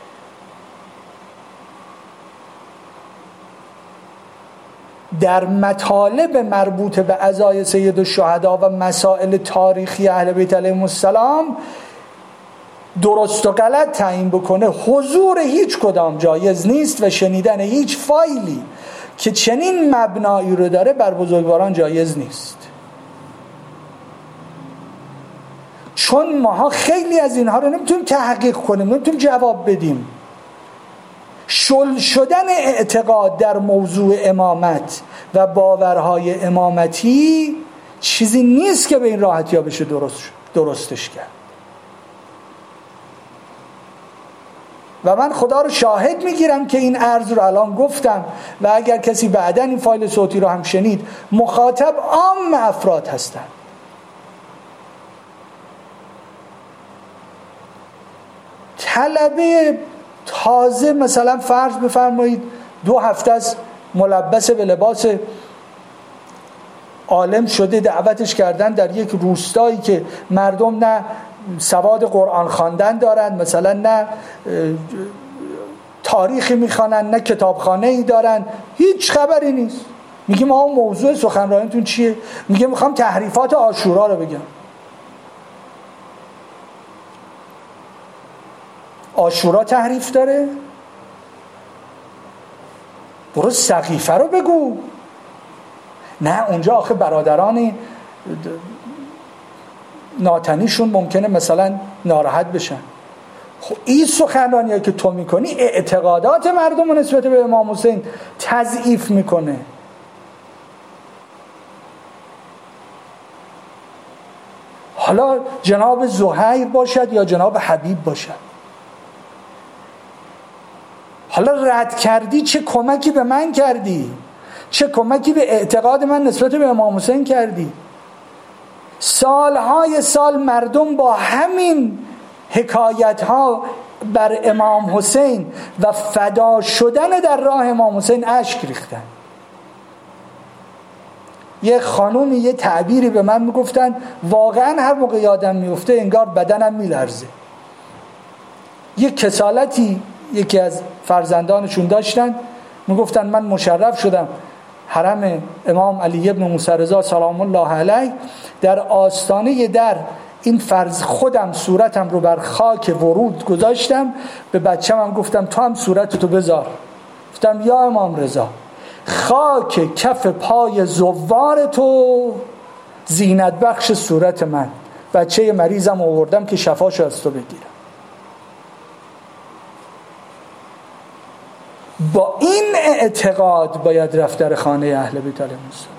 در مطالب مربوط به عزای سید الشهدا و مسائل تاریخی اهل بیت علیهم السلام درست و غلط تعیین بکنه، حضور هیچ کدام جایز نیست و شنیدن هیچ فایلی که چنین مبنایی رو داره بر بزرگواران جایز نیست. چون ماها خیلی از اینها رو نمیتونیم تحقیق کنیم، نمیتونیم جواب بدیم. شل شدن اعتقاد در موضوع امامت و باورهای امامتی چیزی نیست که به این راحتی ها بشه درست درستش کرد. و من خدا رو شاهد میگیرم که این عرض رو الان گفتم و اگر کسی بعداً این فایل صوتی رو هم شنید، مخاطب عام افراد هستن. طلبه تازه مثلا فرض بفرمایید دو هفته از ملبس به لباس عالم شده، دعوتش کردن در یک روستایی که مردم نه سواد قرآن خواندن دارن، مثلا نه تاریخی میخوانن، نه کتابخانه ای دارن، هیچ خبری نیست. میگه ما موضوع سخنرانیتون چیه؟ میگه میخوام تحریفات عاشورا رو بگم. عاشورا تحریف داره؟ برو سقیفه رو بگو. نه اونجا آخه برادران ناتنیشون ممکنه مثلا ناراحت بشن. خب این سخنرانیه که تو میکنی اعتقادات مردم رو نسبت به امام حسین تضعیف میکنه. حالا جناب زهیر باشد یا جناب حبیب باشد، حالا رد کردی چه کمکی به من کردی؟ چه کمکی به اعتقاد من نسبت به امام حسین کردی؟ سالهای سال مردم با همین حکایت ها بر امام حسین و فدا شدن در راه امام حسین اشک ریختن. یه خانومی یه تعبیری به من میگفتن واقعا هر موقع یادم میفته انگار بدنم میلرزه. یه کسالتی یکی از فرزندانشون داشتن، میگفتن من مشرف شدم حرم امام علی ابن موسی رضا سلام الله علیه، در آستانه در این فرض خودم صورتم رو بر خاک ورود گذاشتم، به بچه‌م هم گفتم تو هم صورتتو بذار. گفتم یا امام رضا خاک کف پای زوار تو زینت بخش صورت من. بچه مریضم آوردم که شفاشو از تو بگیرم. با این اعتقاد باید رفت در خانه اهل بیت علیهم السلام.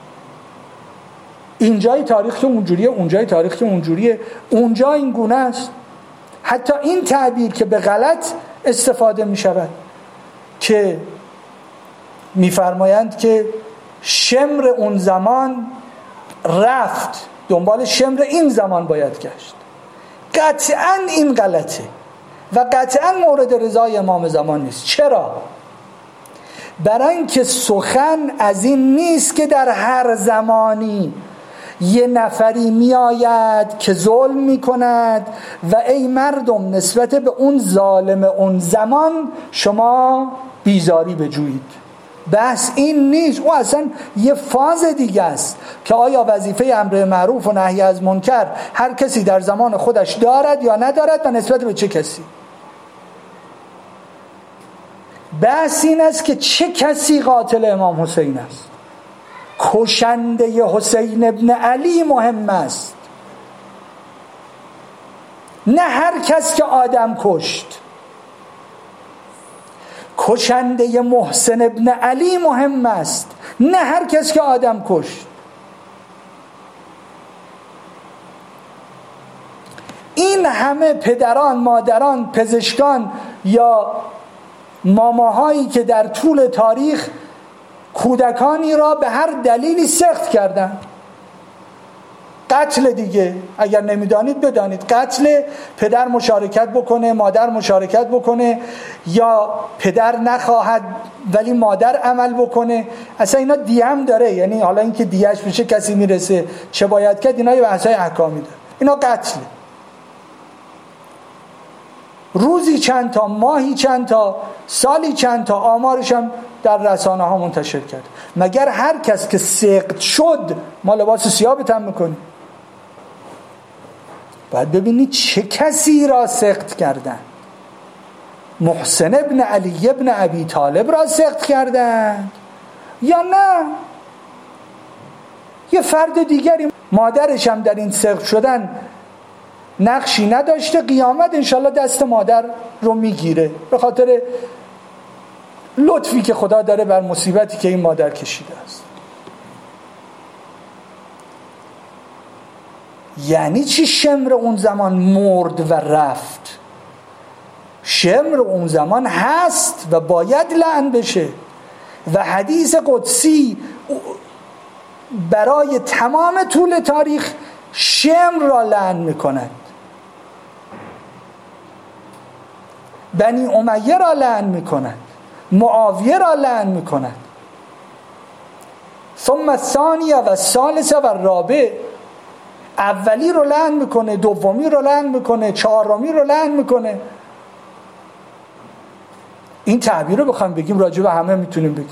اینجای تاریخ که اونجوریه، اونجای تاریخ که اونجوریه، اونجا این گونه است. حتی این تعبیر که به غلط استفاده می شود که میفرمایند که شمر اون زمان رفت، دنبال شمر این زمان باید گشت. قطعا این غلطه و قطعا مورد رضای امام زمان نیست. چرا؟ برای اینکه سخن از این نیست که در هر زمانی یه نفری می آید که ظلم می کند و ای مردم نسبت به اون ظالم اون زمان شما بیزاری بجویید. بس این نیست. او اصلا یه فاز دیگه است که آیا وظیفه امر معروف و نهی از منکر هر کسی در زمان خودش دارد یا ندارد و نسبت به چه کسی. بس این است که چه کسی قاتل امام حسین است. کشنده حسین ابن علی مهم است، نه هر کس که آدم کشت. کشنده محسن ابن علی مهم است، نه هر کس که آدم کشت. این همه پدران، مادران، پزشکان یا ماماهایی که در طول تاریخ کودکانی را به هر دلیلی سخت کردن. قتل دیگه، اگر نمیدانید بدانید، قتل پدر مشارکت بکنه، مادر مشارکت بکنه، یا پدر نخواهد ولی مادر عمل بکنه. اصلا اینا دیه هم داره، یعنی حالا اینکه دیهش به چه کسی میرسه، چه باید کرد، اینا یه بحثای احکامی داره. اینا قتله. روزی چند تا، ماهی چند تا، سالی چند تا، آمارش هم در رسانه ها منتشر کرد. مگر هر کس که سقط شد ما لباس سیاه به تن میکنیم؟ باید ببینید چه کسی را سقط کردن. محسن ابن علی ابن ابی طالب را سقط کردن یا نه یه فرد دیگری؟ مادرش هم در این سقط شدن نقشی نداشته، قیامت انشالله دست مادر رو میگیره به خاطر لطفی که خدا داره بر مصیبتی که این مادر کشیده است. یعنی چی شمر اون زمان مرد و رفت؟ شمر اون زمان هست و باید لعن بشه و حدیث قدسی برای تمام طول تاریخ شمر را لعن میکند، بنی امیه را لعن میکند، معاویه را لعن میکند، ثم الثانیه و الثالثه و الرابع، اولی رو لعن میکنه، دومی رو لعن میکنه، چهارمی رو لعن میکنه. این تعبیر رو بخوام بگیم راجع به همه میتونیم بگیم.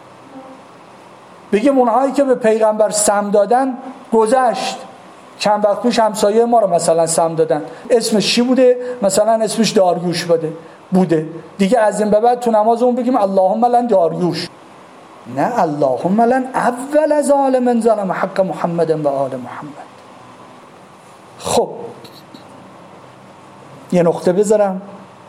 بگیم اونهایی که به پیغمبر سم دادن گذشت، چند وقت پیش همسایه ما رو مثلا سم دادن، اسمش چی بوده؟ مثلا اسمش داریوش بوده بوده دیگه از این به بعد تو نماز اون بگیم اللهم لن داریوش، نه اللهم لن اول ظالم ظلم حق محمد و آل محمد. خب یه نقطه بذارم.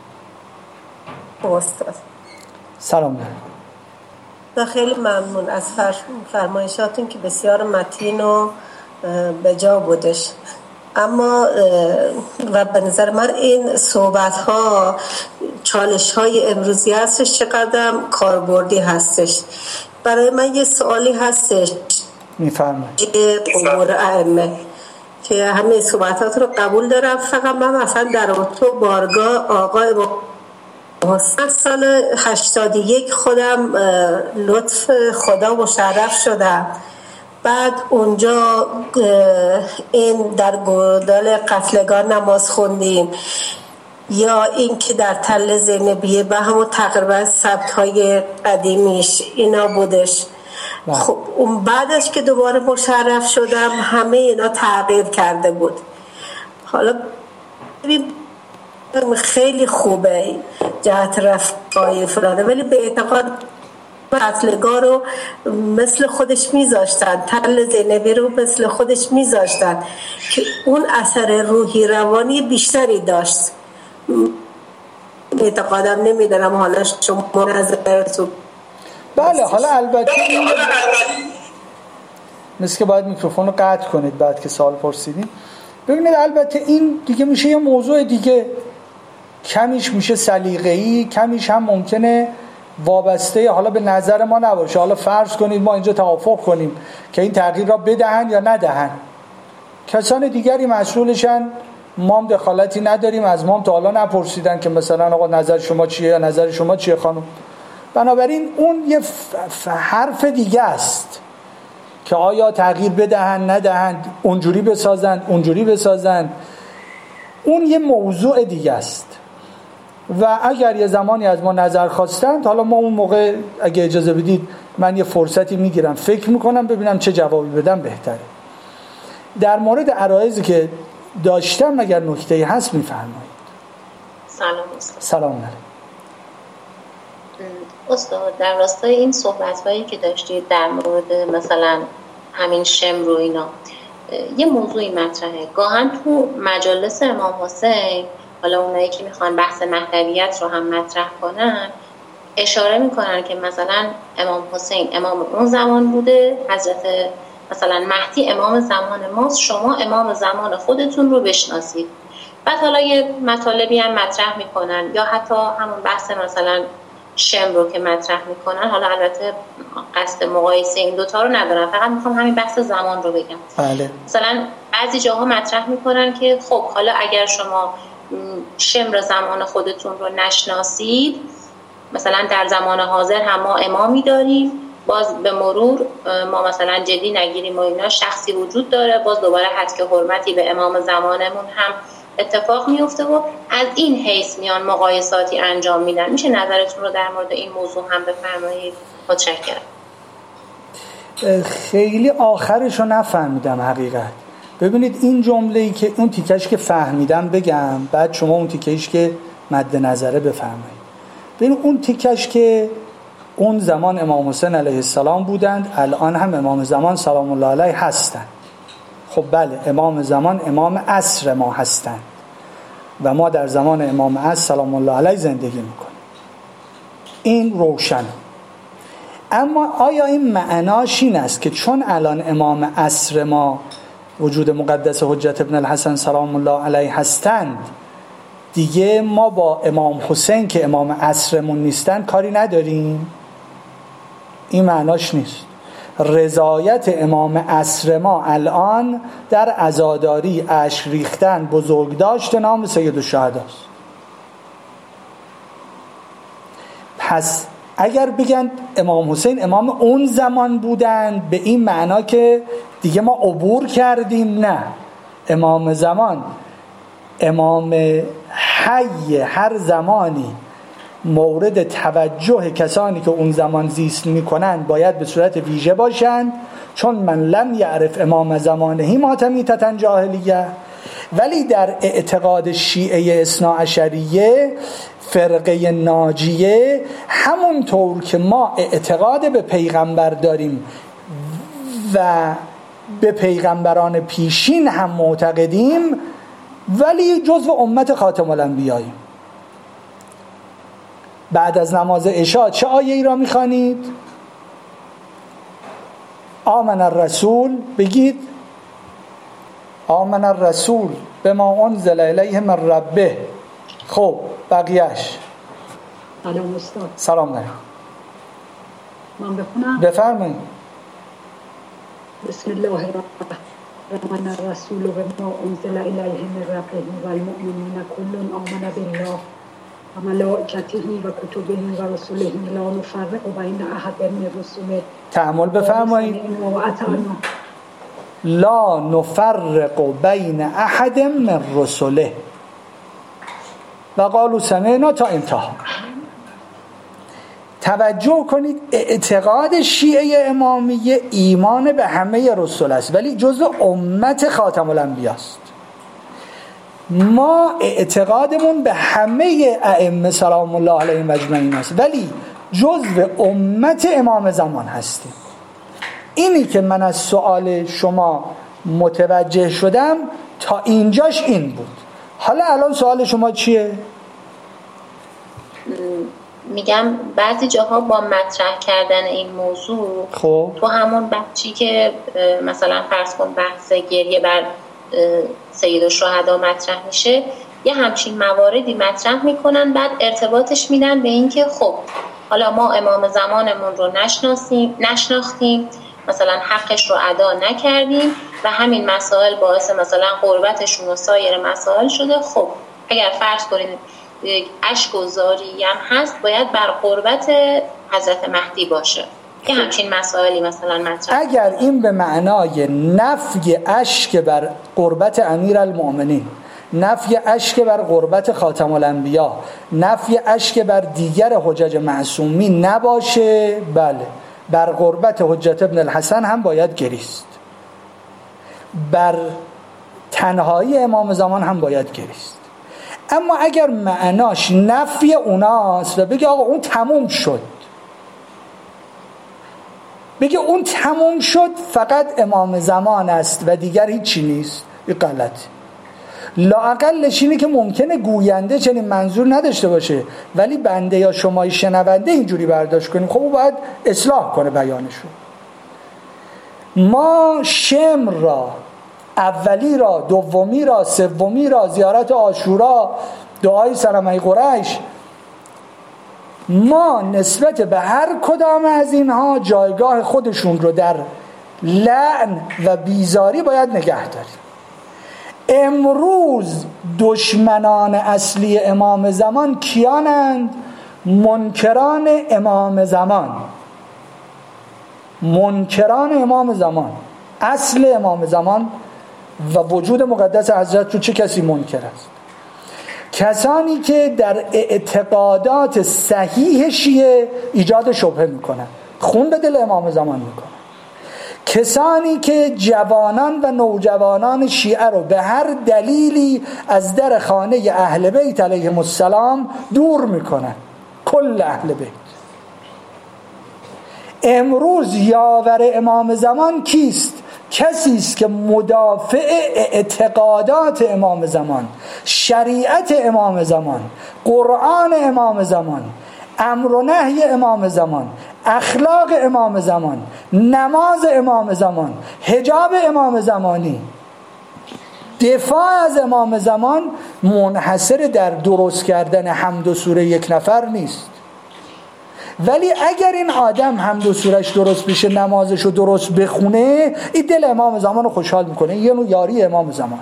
استاد سلام علیکم. خیلی ممنون از فرمایشاتون که بسیار متین و به جا بودش، اما و به نظر من این صحبت ها چالش های امروزی هستش چقدر کاربردی هستش. برای من یه سوالی هستش میفرمایید. امور ائمه که همه صحبتات رو قبول دارم، فقط من مثلا در تو بارگاه آقای از سال هشتاد و یک خودم لطف خدا مشرف شدم، بعد اونجا این در گودال قتلگاه نماز خوندیم، یا این که در تل زینبیه به همون تقریبا سبت های قدیمیش اینا بودش. خب اون بعدش که دوباره مشرف شدم همه اینا تغییر کرده بود. حالا خیلی خوبه جهت رفقای فلانه، ولی به اعتقاد قتلگاه رو مثل خودش میذاشتن، تل زینبی رو مثل خودش میذاشتن که اون اثر روحی روانی بیشتری داشت. اعتقادم نمیدارم، حالا شما نظرتون. بله حالا البته مثل که باید میکروفون رو قطع کنید بعد که سوال پرسیدین. ببینید البته این دیگه میشه یه موضوع دیگه، کمیش میشه سلیقه‌ای، کمیش هم ممکنه وابسته حالا به نظر ما نباشه. حالا فرض کنید ما اینجا توافق کنیم که این تغییر را بدهن یا ندهن، کسان دیگری مسئولشن، ما هم دخالتی نداریم، از ما هم تا حالا نپرسیدن که مثلا آقا نظر شما چیه یا نظر شما چیه خانم. بنابراین اون یه حرف دیگه است که آیا تغییر بدهن ندهن، اونجوری بسازن اونجوری بسازن، اون یه موضوع دیگه است. و اگر یه زمانی از ما نظر خواستند، حالا ما اون موقع اگه اجازه بدید من یه فرصتی میگیرم فکر میکنم ببینم چه جوابی بدم بهتره. در مورد عرایضی که داشتم اگر نکته‌ای هست میفرمایید. سلام استاد. سلام علیکم. استاد در راستای این صحبت‌هایی که داشتید در مورد مثلا همین شمر و اینا، یه موضوعی مطرحه گاهن تو مجالس امام حسین، حالا اونایی که میخوان بحث مهدویت رو هم مطرح کنن اشاره میکنن که مثلا امام حسین امام اون زمان بوده، حضرت مثلا مهدی امام زمان ماست، شما امام زمان خودتون رو بشناسید. بعد حالا یه مطالبی هم مطرح میکنن، یا حتی همون بحث مثلا شم رو که مطرح میکنن، حالا البته قصد مقایسه این دوتا رو ندارم، فقط میخوام همین بحث زمان رو بگم. بله. مثلا بعضی جاها مطرح میکنن که خب حالا اگر شما شمر زمان خودتون رو نشناسید، مثلا در زمان حاضر هم ما امامی داریم، باز به مرور ما مثلا جدی نگیریم و اینا، شخصی وجود داره، باز دوباره حد حرمتی به امام زمانمون هم اتفاق میفته و از این حیث میان مقایساتی انجام میدن. میشه نظرتون رو در مورد این موضوع هم بفرمایید؟ متشکرم. خیلی آخرش رو نفهمیدم حقیقت. ببینید این جمله‌ای که اون تیکش که فهمیدم بگم، بعد شما اون تیکش که مد نظره بفرمایید. ببین اون تیکش که اون زمان امام حسین علیه السلام بودند، الان هم امام زمان سلام الله علیه هستند. خب خب بله امام زمان امام عصر ما هستند و ما در زمان امام عصر سلام الله علیه زندگی میکنیم، این روشن. اما آیا این معناش این است که چون الان امام عصر ما وجود مقدس حجت ابن الحسن سلام الله علیه هستند دیگه ما با امام حسین که امام عصرمون نیستن کاری نداریم؟ این معناش نیست. رضایت امام عصر ما الان در عزاداری، اشک ریختن، بزرگداشت نام سید الشهدا است. پس اگر بگن امام حسین امام اون زمان بودند به این معنا که دیگه ما عبور کردیم، نه. امام زمان امام حی هر زمانی مورد توجه کسانی که اون زمان زیست میکنن باید به صورت ویژه باشند، چون من لم یعرف امام زمانه ماتمیتة جاهلیه. ولی در اعتقاد شیعه اثناعشریه فرقه ناجیه همونطور که ما اعتقاد به پیغمبر داریم و به پیغمبران پیشین هم معتقدیم ولی جزو امت خاتم الانبیاییم. بعد از نماز عشاء چه آیه ای را میخوانید؟ آمن الرسول، بگید آمن الرسول بما انزل الیه من ربه. خب بقیهش. سلام استاد. سلام علیکم. من بخونم؟ بفرمایید. بسم الله الرحمن الرسول بما انزل الیه من ربه والمؤمنون كل آمن بالله و ملائکته و کتبه و رسوله لا نفرق بین احد من رسوله. تأمل بفرمایید. لا نفرق بین احد من رسوله و قالوا سمعنا تا انتها. توجه کنید اعتقاد شیعه امامیه ایمان به همه رسول است ولی جزء امت خاتم الانبیا است. ما اعتقادمون به همه ائمه سلام الله علیهم اجمعین است ولی جزء امت امام زمان هستیم. اینی که من از سوال شما متوجه شدم تا اینجاش این بود. حالا الان سوال شما چیه؟ میگم بعضی جاها با مطرح کردن این موضوع خب تو همون بچی که مثلا فرض کن بحث گریه بر سید الشهدا مطرح میشه یه همچین مواردی مطرح میکنن بعد ارتباطش میدن به این که خب حالا ما امام زمانمون رو نشناسیم نشناختیم مثلا حقش رو ادا نکردیم و همین مسائل باعث مثلا غربتشون و سایر مسائل شده. خب اگر فرض کنید اشک و زاری هم هست باید بر غربت حضرت مهدی باشه که همچین مسائلی مثلا مطرح. اگر این به معنای نفی اشک بر غربت امیرالمؤمنین، نفی اشک بر غربت خاتم الانبیا، نفی اشک بر دیگر حجج معصومین نباشه، بله بر غربت حجت ابن الحسن هم باید گریست، بر تنهایی امام زمان هم باید گریست. اما اگر معناش نفی اوناست و بگه آقا اون تموم شد، بگه اون تموم شد فقط امام زمان است و دیگر هیچی نیست، این غلطه. لااقلش اینه که ممکنه گوینده چنین منظور نداشته باشه ولی بنده یا شمای شنونده اینجوری برداشت کنیم، خب او باید اصلاح کنه بیانشو. ما شمر را، اولی را، دومی را، سومی را، زیارت عاشورا، دعای سرمه قریش، ما نسبت به هر کدام از اینها جایگاه خودشون رو در لعن و بیزاری باید نگه داریم. امروز دشمنان اصلی امام زمان کیانند؟ منکران امام زمان، منکران امام زمان. اصل امام زمان و وجود مقدس حضرت رو چه کسی منکر است؟ کسانی که در اعتقادات صحیح شیعه ایجاد شبهه میکنن، خون به دل امام زمان میکنن. کسانی که جوانان و نوجوانان شیعه رو به هر دلیلی از در خانه اهل بیت علیهم السلام دور میکنن، کل اهل بیت. امروز یاور امام زمان کیست؟ کسی است که مدافع اعتقادات امام زمان، شریعت امام زمان، قرآن امام زمان، امر و نهی امام زمان، اخلاق امام زمان، نماز امام زمان، حجاب امام زمانی، دفاع از امام زمان منحصر در درست کردن حمد و سوره یک نفر نیست. ولی اگر این آدم حمد و سورش درست بشه، نمازش رو درست بخونه، این دل امام زمان رو خوشحال میکنه. یه نوع یاری امام زمان.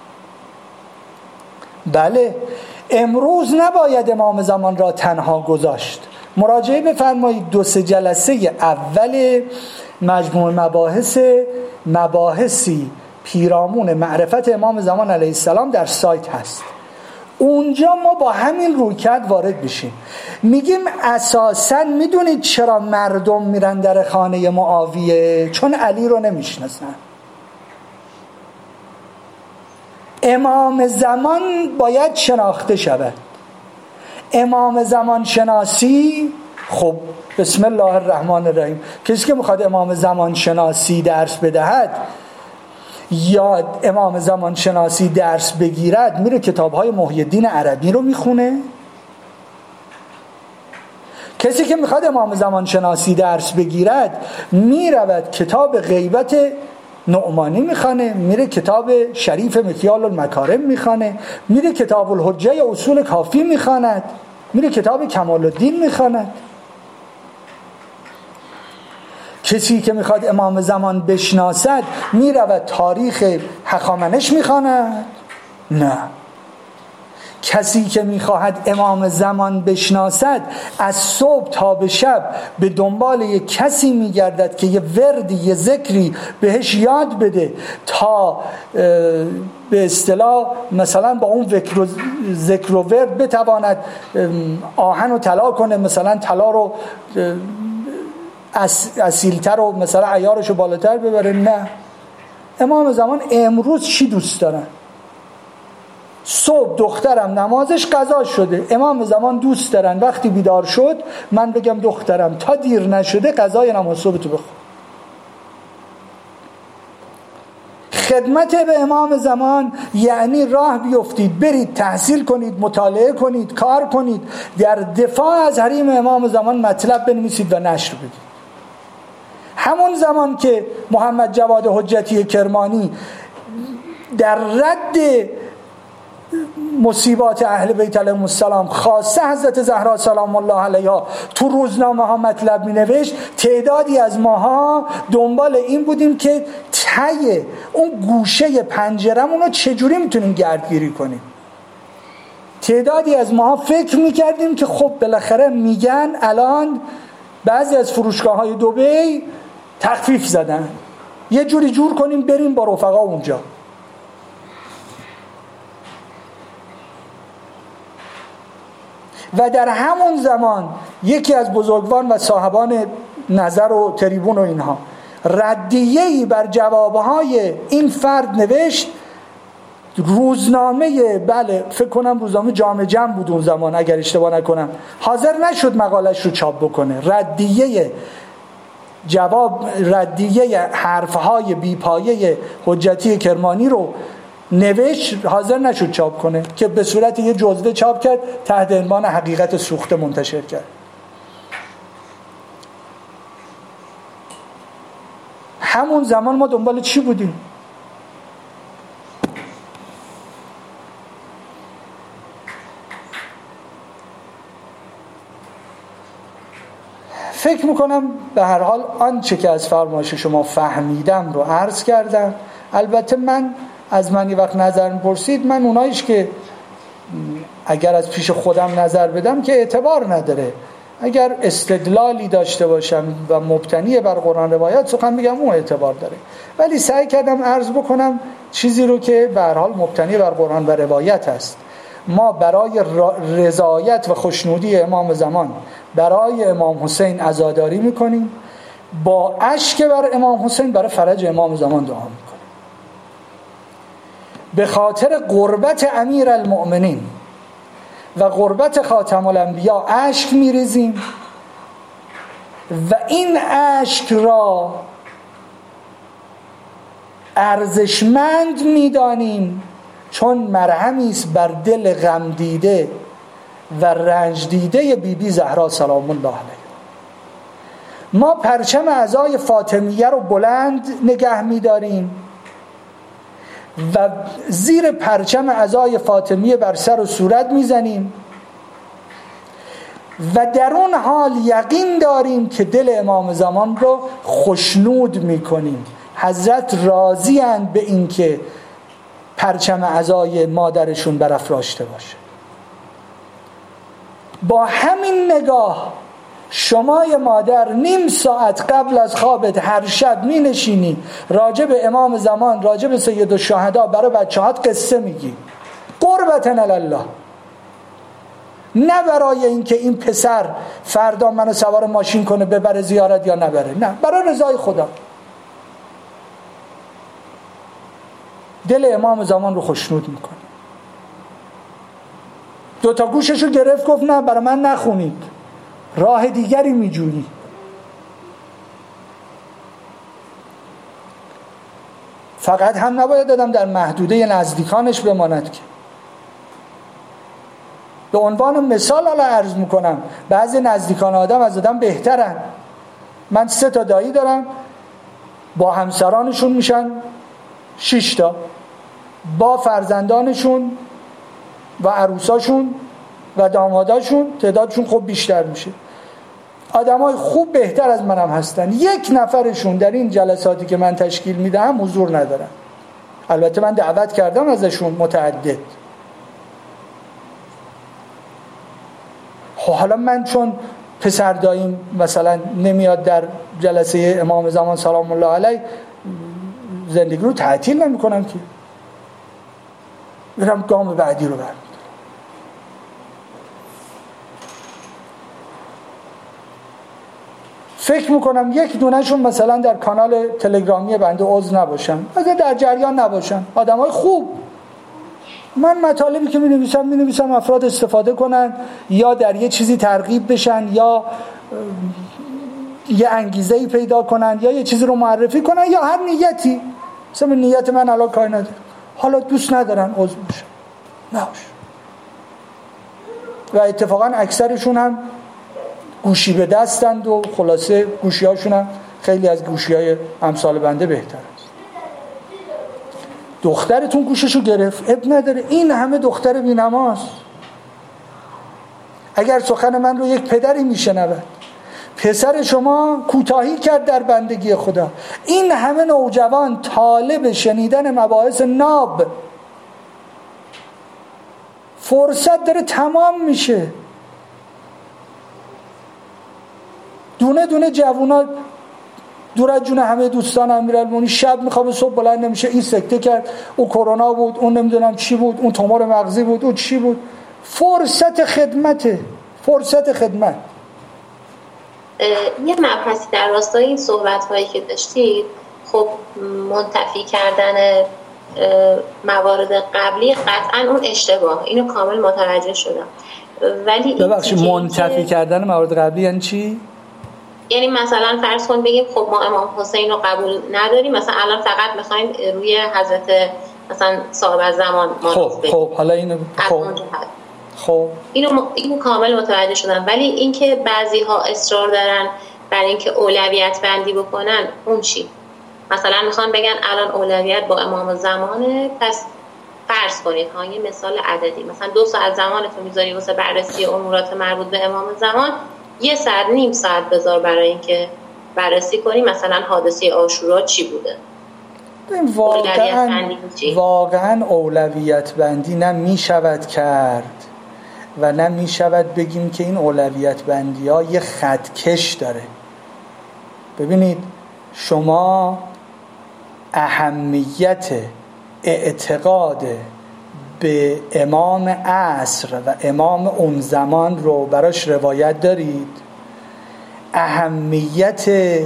بله، امروز نباید امام زمان را تنها گذاشت. مراجعه بفرمایید دو سه جلسه اول مجموع مباحث مباحثی پیرامون معرفت امام زمان علیه السلام در سایت هست. اونجا ما با همین رویکرد وارد بشیم. میگیم اساساً میدونید چرا مردم میرن در خانه معاویه؟ چون علی رو نمیشناسن. امام زمان باید شناخته شود. امام زمان شناسی، خب بسم الله الرحمن الرحیم، کسی که میخواد امام زمان شناسی درس بدهد یا امام زمان شناسی درس بگیرد، میره کتاب‌های محی الدین عربی رو میخونه. کسی که میخواد امام زمان شناسی درس بگیرد میرود کتاب غیبت نعمانی میخونه، میره کتاب شریف مکیال المکارم میخونه، میره کتاب الحجه اصول کافی میخواند، میره کتاب کمال الدین میخواند. کسی که میخواد امام زمان بشناسد میرود تاریخ هخامنش میخواند؟ نه. کسی که میخواهد امام زمان بشناسد از صبح تا به شب به دنبال یک کسی میگردد که یه وردی، یه ذکری بهش یاد بده تا به اصطلاح مثلا با اون ذکر و, ذکر و ورد بتواند آهن رو طلا کنه، مثلا طلا رو اصیلتر و مثلا عیارش رو بالاتر ببره. نه، امام زمان امروز چی دوست دارن؟ صبح دخترم نمازش قضا شده، امام زمان دوست دارن وقتی بیدار شد من بگم دخترم تا دیر نشده قضای نماز صبح تو بخون. خدمت به امام زمان یعنی راه بیفتید، برید تحصیل کنید، مطالعه کنید، کار کنید، در دفاع از حریم امام زمان مطلب بنویسید و نشر بدید. همون زمان که محمد جواد حجتی کرمانی در رد مصیبات اهل بیت علیهم السلام خاصه حضرت زهرا سلام الله علیها تو روزنامه ها مطلب می نوشت، تعدادی از ماها دنبال این بودیم که ته اون گوشه پنجرمون رو چجوری میتونیم گردگیری کنیم. تعدادی از ماها فکر میکردیم که خب بالاخره میگن الان بعضی از فروشگاه های دبی تخفیف زدن، یه جوری جور کنیم بریم با رفقا اونجا. و در همون زمان یکی از بزرگوار و صاحبان نظر و تریبون و اینها ردیه‌ای بر جوابهای این فرد نوشت. روزنامه، بله فکر کنم روزنامه جامع جمع بود اون زمان اگر اشتباه نکنم، حاضر نشد مقالش رو چاپ بکنه. ردیه جواب، ردیه حرفهای بیپایه حجتی کرمانی رو نوشت، حاضر نشد چاپ کنه که به صورت یه جزوه چاپ کرد، تحت عنوان حقیقت سوخته منتشر کرد. همون زمان ما دنبال چی بودیم؟ فکر میکنم به هر حال آنچه که از فرمایش شما فهمیدم رو عرض کردم. البته من از من یه وقت نظر میپرسید، من اونایش که اگر از پیش خودم نظر بدم که اعتبار نداره، اگر استدلالی داشته باشم و مبتنی بر قرآن روایت سخن بگم اون اعتبار داره، ولی سعی کردم عرض بکنم چیزی رو که به هر حال مبتنی بر قرآن و روایت است. ما برای رضایت و خوشنودی امام زمان برای امام حسین عزاداری میکنیم، با اشک بر امام حسین برای فرج امام زمان دعا میکنیم. به خاطر قربت امیر المؤمنین و قربت خاتم الانبیا اشک میریزیم و این اشک را ارزشمند می‌دانیم چون مرهمی است بر دل غم دیده و رنج دیده بی بی زهرا سلام الله علیها. ما پرچم عزای فاطمیه رو بلند نگه می‌داریم و زیر پرچم عزای فاطمیه بر سر و صورت میزنیم و در اون حال یقین داریم که دل امام زمان رو خشنود میکنیم. حضرت راضی اند به این که پرچم عزای مادرشون برافراشته باشه. با همین نگاه شمای مادر نیم ساعت قبل از خوابت هر شب می نشینی راجع به امام زمان، راجع به سید الشهدا برای بچه‌هات قصه میگی، قربتن الله، نه برای اینکه این پسر فردا منو سوار ماشین کنه ببره زیارت یا نبره، نه، برای رضای خدا. دل امام زمان رو خشنود میکنه. دو تا گوششو گرفت گفت نه برای من نخونید، راه دیگری میجویی. فقط هم نباید دادم در محدوده نزدیکانش بماند که. به عنوان مثال حالا عرض میکنم بعضی نزدیکان آدم از آدم بهترن. من سه تا دایی دارم، با همسرانشون میشن شش تا، با فرزندانشون و عروساشون و داماداشون تعدادشون خوب بیشتر میشه. آدمای خوب بهتر از منم هستن. یک نفرشون در این جلساتی که من تشکیل میدم حضور ندارن. البته من دعوت کردم ازشون متعدد. حالا من چون پسر داییم مثلا نمیاد در جلسه امام زمان سلام الله علیه، زندگی رو تعطیل نمی کنم که، میرم گام بعدی رو برمیدارم. فکر میکنم یک دونهشون مثلا در کانال تلگرامی بنده عضو نباشن، مثلا در جریان نباشن، آدم های خوب. من مطالبی که می نویسم می نویسم افراد استفاده کنن یا در یه چیزی ترغیب بشن یا یه انگیزه‌ای پیدا کنن یا یه چیزی رو معرفی کنن یا هر نیتی. مثلا نیت من الان کاری نداره، حالا دوست ندارن عضو بشن، نباشه. و اتفاقا اکثرشون هم گوشی به دستند و خلاصه گوشی هاشون هم خیلی از گوشی های امثال بنده بهتر است. دخترتون گوششو گرفت، اب نداره، این همه دختر بی نماز. اگر سخن من رو یک پدری میشنود، پسر شما کوتاهی کرد در بندگی خدا، این همه نوجوان طالب شنیدن مباحث ناب، فرصت داره تمام میشه. دونه دونه جوونا دور از جون همه دوستان امیرالمومنین شب میخوابه صبح بلند نمیشه، این سکته کرد، اون کرونا بود، اون نمیدونم چی بود، اون تومور مغزی بود، اون چی بود. فرصت خدمته، فرصت خدمت. یه مبحثی در راستای این صحبت هایی که داشتید، خب منتفی کردن موارد قبلی قطعا اون اشتباه، اینو کامل متوجه شدم. ولی ببخشید منتفی کردن موارد قبلی یعنی چی؟ یعنی مثلا فرض کن بگیم خب ما امام حسین رو قبول نداریم، مثلا الان فقط میخوایم روی حضرت مثلا صاحب الزمان ما خب خب حالا اینو خب خب اینو اینو کامل متوجه شدم. ولی اینکه بعضی ها اصرار دارن بر اینکه اولویت بندی بکنن، اون چی؟ مثلا میخوان بگن الان اولویت با امام زمانه، پس فرض کنید ها یه مثال عددی، مثلا دو ساعت زمانتون میذاری واسه بررسی امورات مربوط به امام زمان، یه ساعت نیم ساعت بذار برای اینکه بررسی کنی مثلا حادثه عاشورا چی بوده. واقعا واقعا اولویت بندی نه میشود کرد و نه میشود بگیم که این اولویت بندی ها یه خطکش داره. ببینید شما اهمیت اعتقاد به امام عصر و امام اون زمان رو براش روایت دارید، اهمیت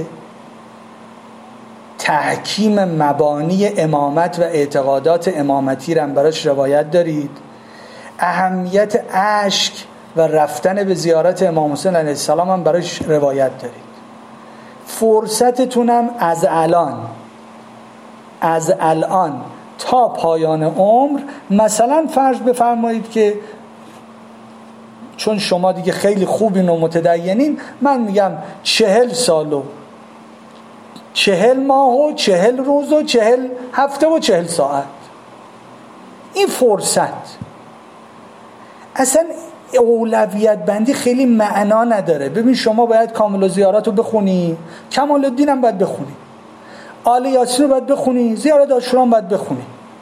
تحکیم مبانی امامت و اعتقادات امامتی رو براش روایت دارید، اهمیت اشک و رفتن به زیارت امام حسین علیه السلام هم براش روایت دارید. فرصتتونم از الان از الان تا پایان عمر، مثلا فرض بفرمایید که چون شما دیگه خیلی خوبین و متدینین، من میگم چهل سال و چهل ماه و چهل روز و چهل هفته و چهل ساعت. این فرصت اصلا اولویت بندی خیلی معنا نداره. ببین شما باید کامل زیارات رو بخونی، کمال الدین هم باید بخونی، آل یاسین رو باید بخونی، زیارت عاشورا هم باید بخونی.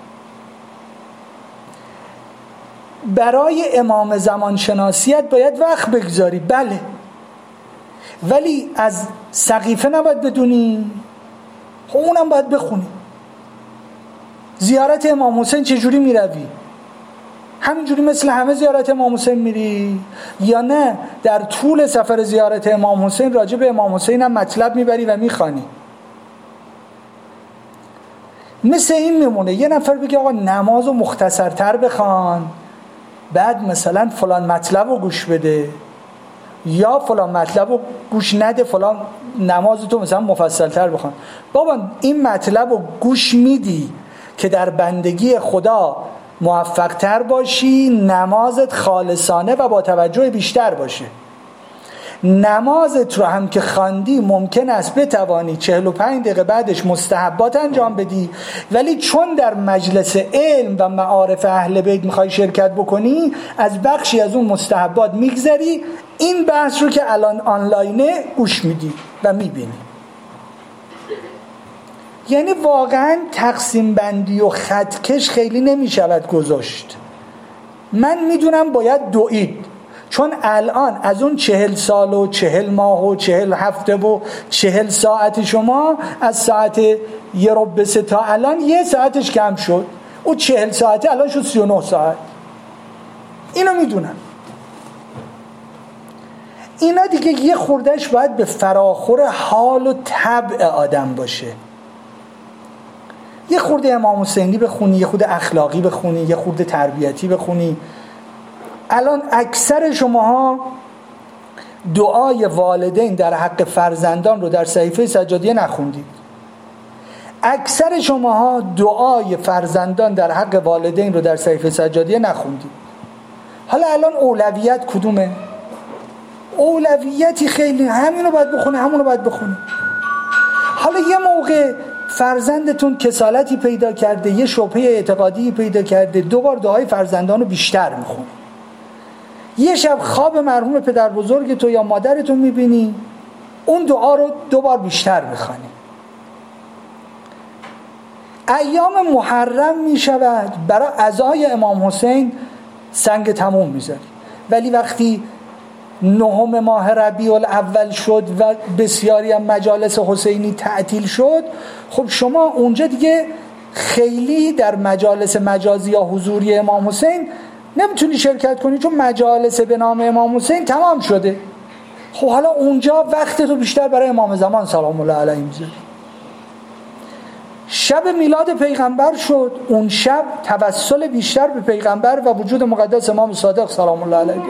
برای امام زمان شناسیت باید وقت بگذاری، بله، ولی از سقیفه نباید بدونی، خب اونم باید بخونی. زیارت امام حسین چجوری میروی؟ همینجوری مثل همه زیارت امام حسین میری یا نه در طول سفر زیارت امام حسین راجع به امام حسین هم مطلب میبری و میخوانی؟ مثل این میمونه یه نفر بگه آقا نماز رو مختصرتر بخوان، بعد مثلا فلان مطلب رو گوش بده، یا فلان مطلب رو گوش نده، فلان نماز تو مثلا مفصلتر بخوان. بابا این مطلب رو گوش میدی که در بندگی خدا موفق تر باشی، نمازت خالصانه و با توجه بیشتر باشه. نمازت رو هم که خواندی ممکن است بتوانی چهل و پنج دقیقه بعدش مستحبات انجام بدی، ولی چون در مجلس علم و معارف اهل بیت میخوای شرکت بکنی، از بخشی از اون مستحبات میگذری، این بحث رو که الان آنلاینه گوش میدی و میبینی. یعنی واقعا تقسیم بندی و خطکش خیلی نمیشود گذاشت. من میدونم باید دوید، چون الان از اون چهل سال و چهل ماه و چهل هفته و چهل ساعت شما از ساعت یه ربع سه تا الان یه ساعتش کم شد، او چهل ساعته الان شد سی و نه ساعت. اینو میدونم. اینا دیگه یه خوردهش باید به فراخور حال و طبع آدم باشه. یه خورده امام حسینی بخونی، یه خورده اخلاقی بخونی، یه خورده تربیتی بخونی. الان اکثر شماها دعای والدین در حق فرزندان رو در صحیفه سجادیه نخوندید. اکثر شماها دعای فرزندان در حق والدین رو در صحیفه سجادیه نخوندید. حالا الان اولویت کدومه؟ اولویتی خیلی همین رو باید بخونه، همون رو باید بخونه. حالا یه موقع فرزندتون کسالتی پیدا کرده، یه شبهه اعتقادی پیدا کرده، دوبار دعای فرزندان رو بیشتر میخونه. یه شب خواب مرحوم پدر بزرگ تو یا مادرتون میبینی، اون دعا رو دوبار بیشتر میخوانی. ایام محرم میشود برای عزای امام حسین سنگ تموم میذاری، ولی وقتی نهم ماه ربیع الاول شد و بسیاری از مجالس حسینی تعطیل شد، خب شما اونجا دیگه خیلی در مجالس مجازی یا حضوری امام حسین نمیتونی شرکت کنی، چون مجالس به نام امام حسین تمام شده. خب حالا اونجا وقت تو بیشتر برای امام زمان سلام الله علیه میذاری. شب میلاد پیغمبر شد، اون شب توسل بیشتر به پیغمبر و وجود مقدس امام صادق سلام الله علیه.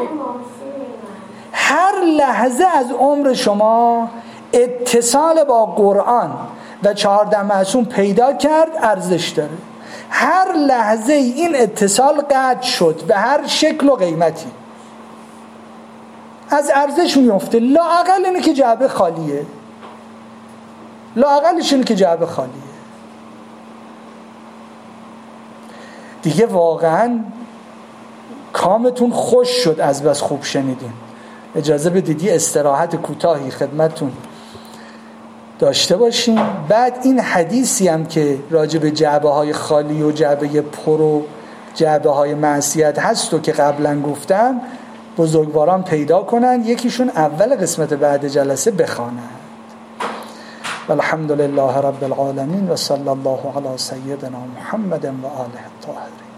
هر لحظه از عمر شما اتصال با قرآن و چهارده معصوم پیدا کرد ارزش داره. هر لحظه این اتصال قطع شد به هر شکل و قیمتی، از ارزش میفته. لااقل اینه که جعبه خالیه، لااقلش اینه که جعبه خالیه. دیگه واقعا کامتون خوش شد از بس خوب شنیدین. اجازه بدید یه استراحت کوتاهی خدمتتون داشته باشیم. بعد این حدیثی هم که راجع به جعبه های خالی و جعبه پر و جعبه های معصیت هست و که قبلا گفتم، بزرگواران پیدا کنن، یکیشون اول قسمت بعد جلسه بخوانند. والحمد لله رب العالمین و صلی الله علی سیدنا محمد و آله الطاهرین.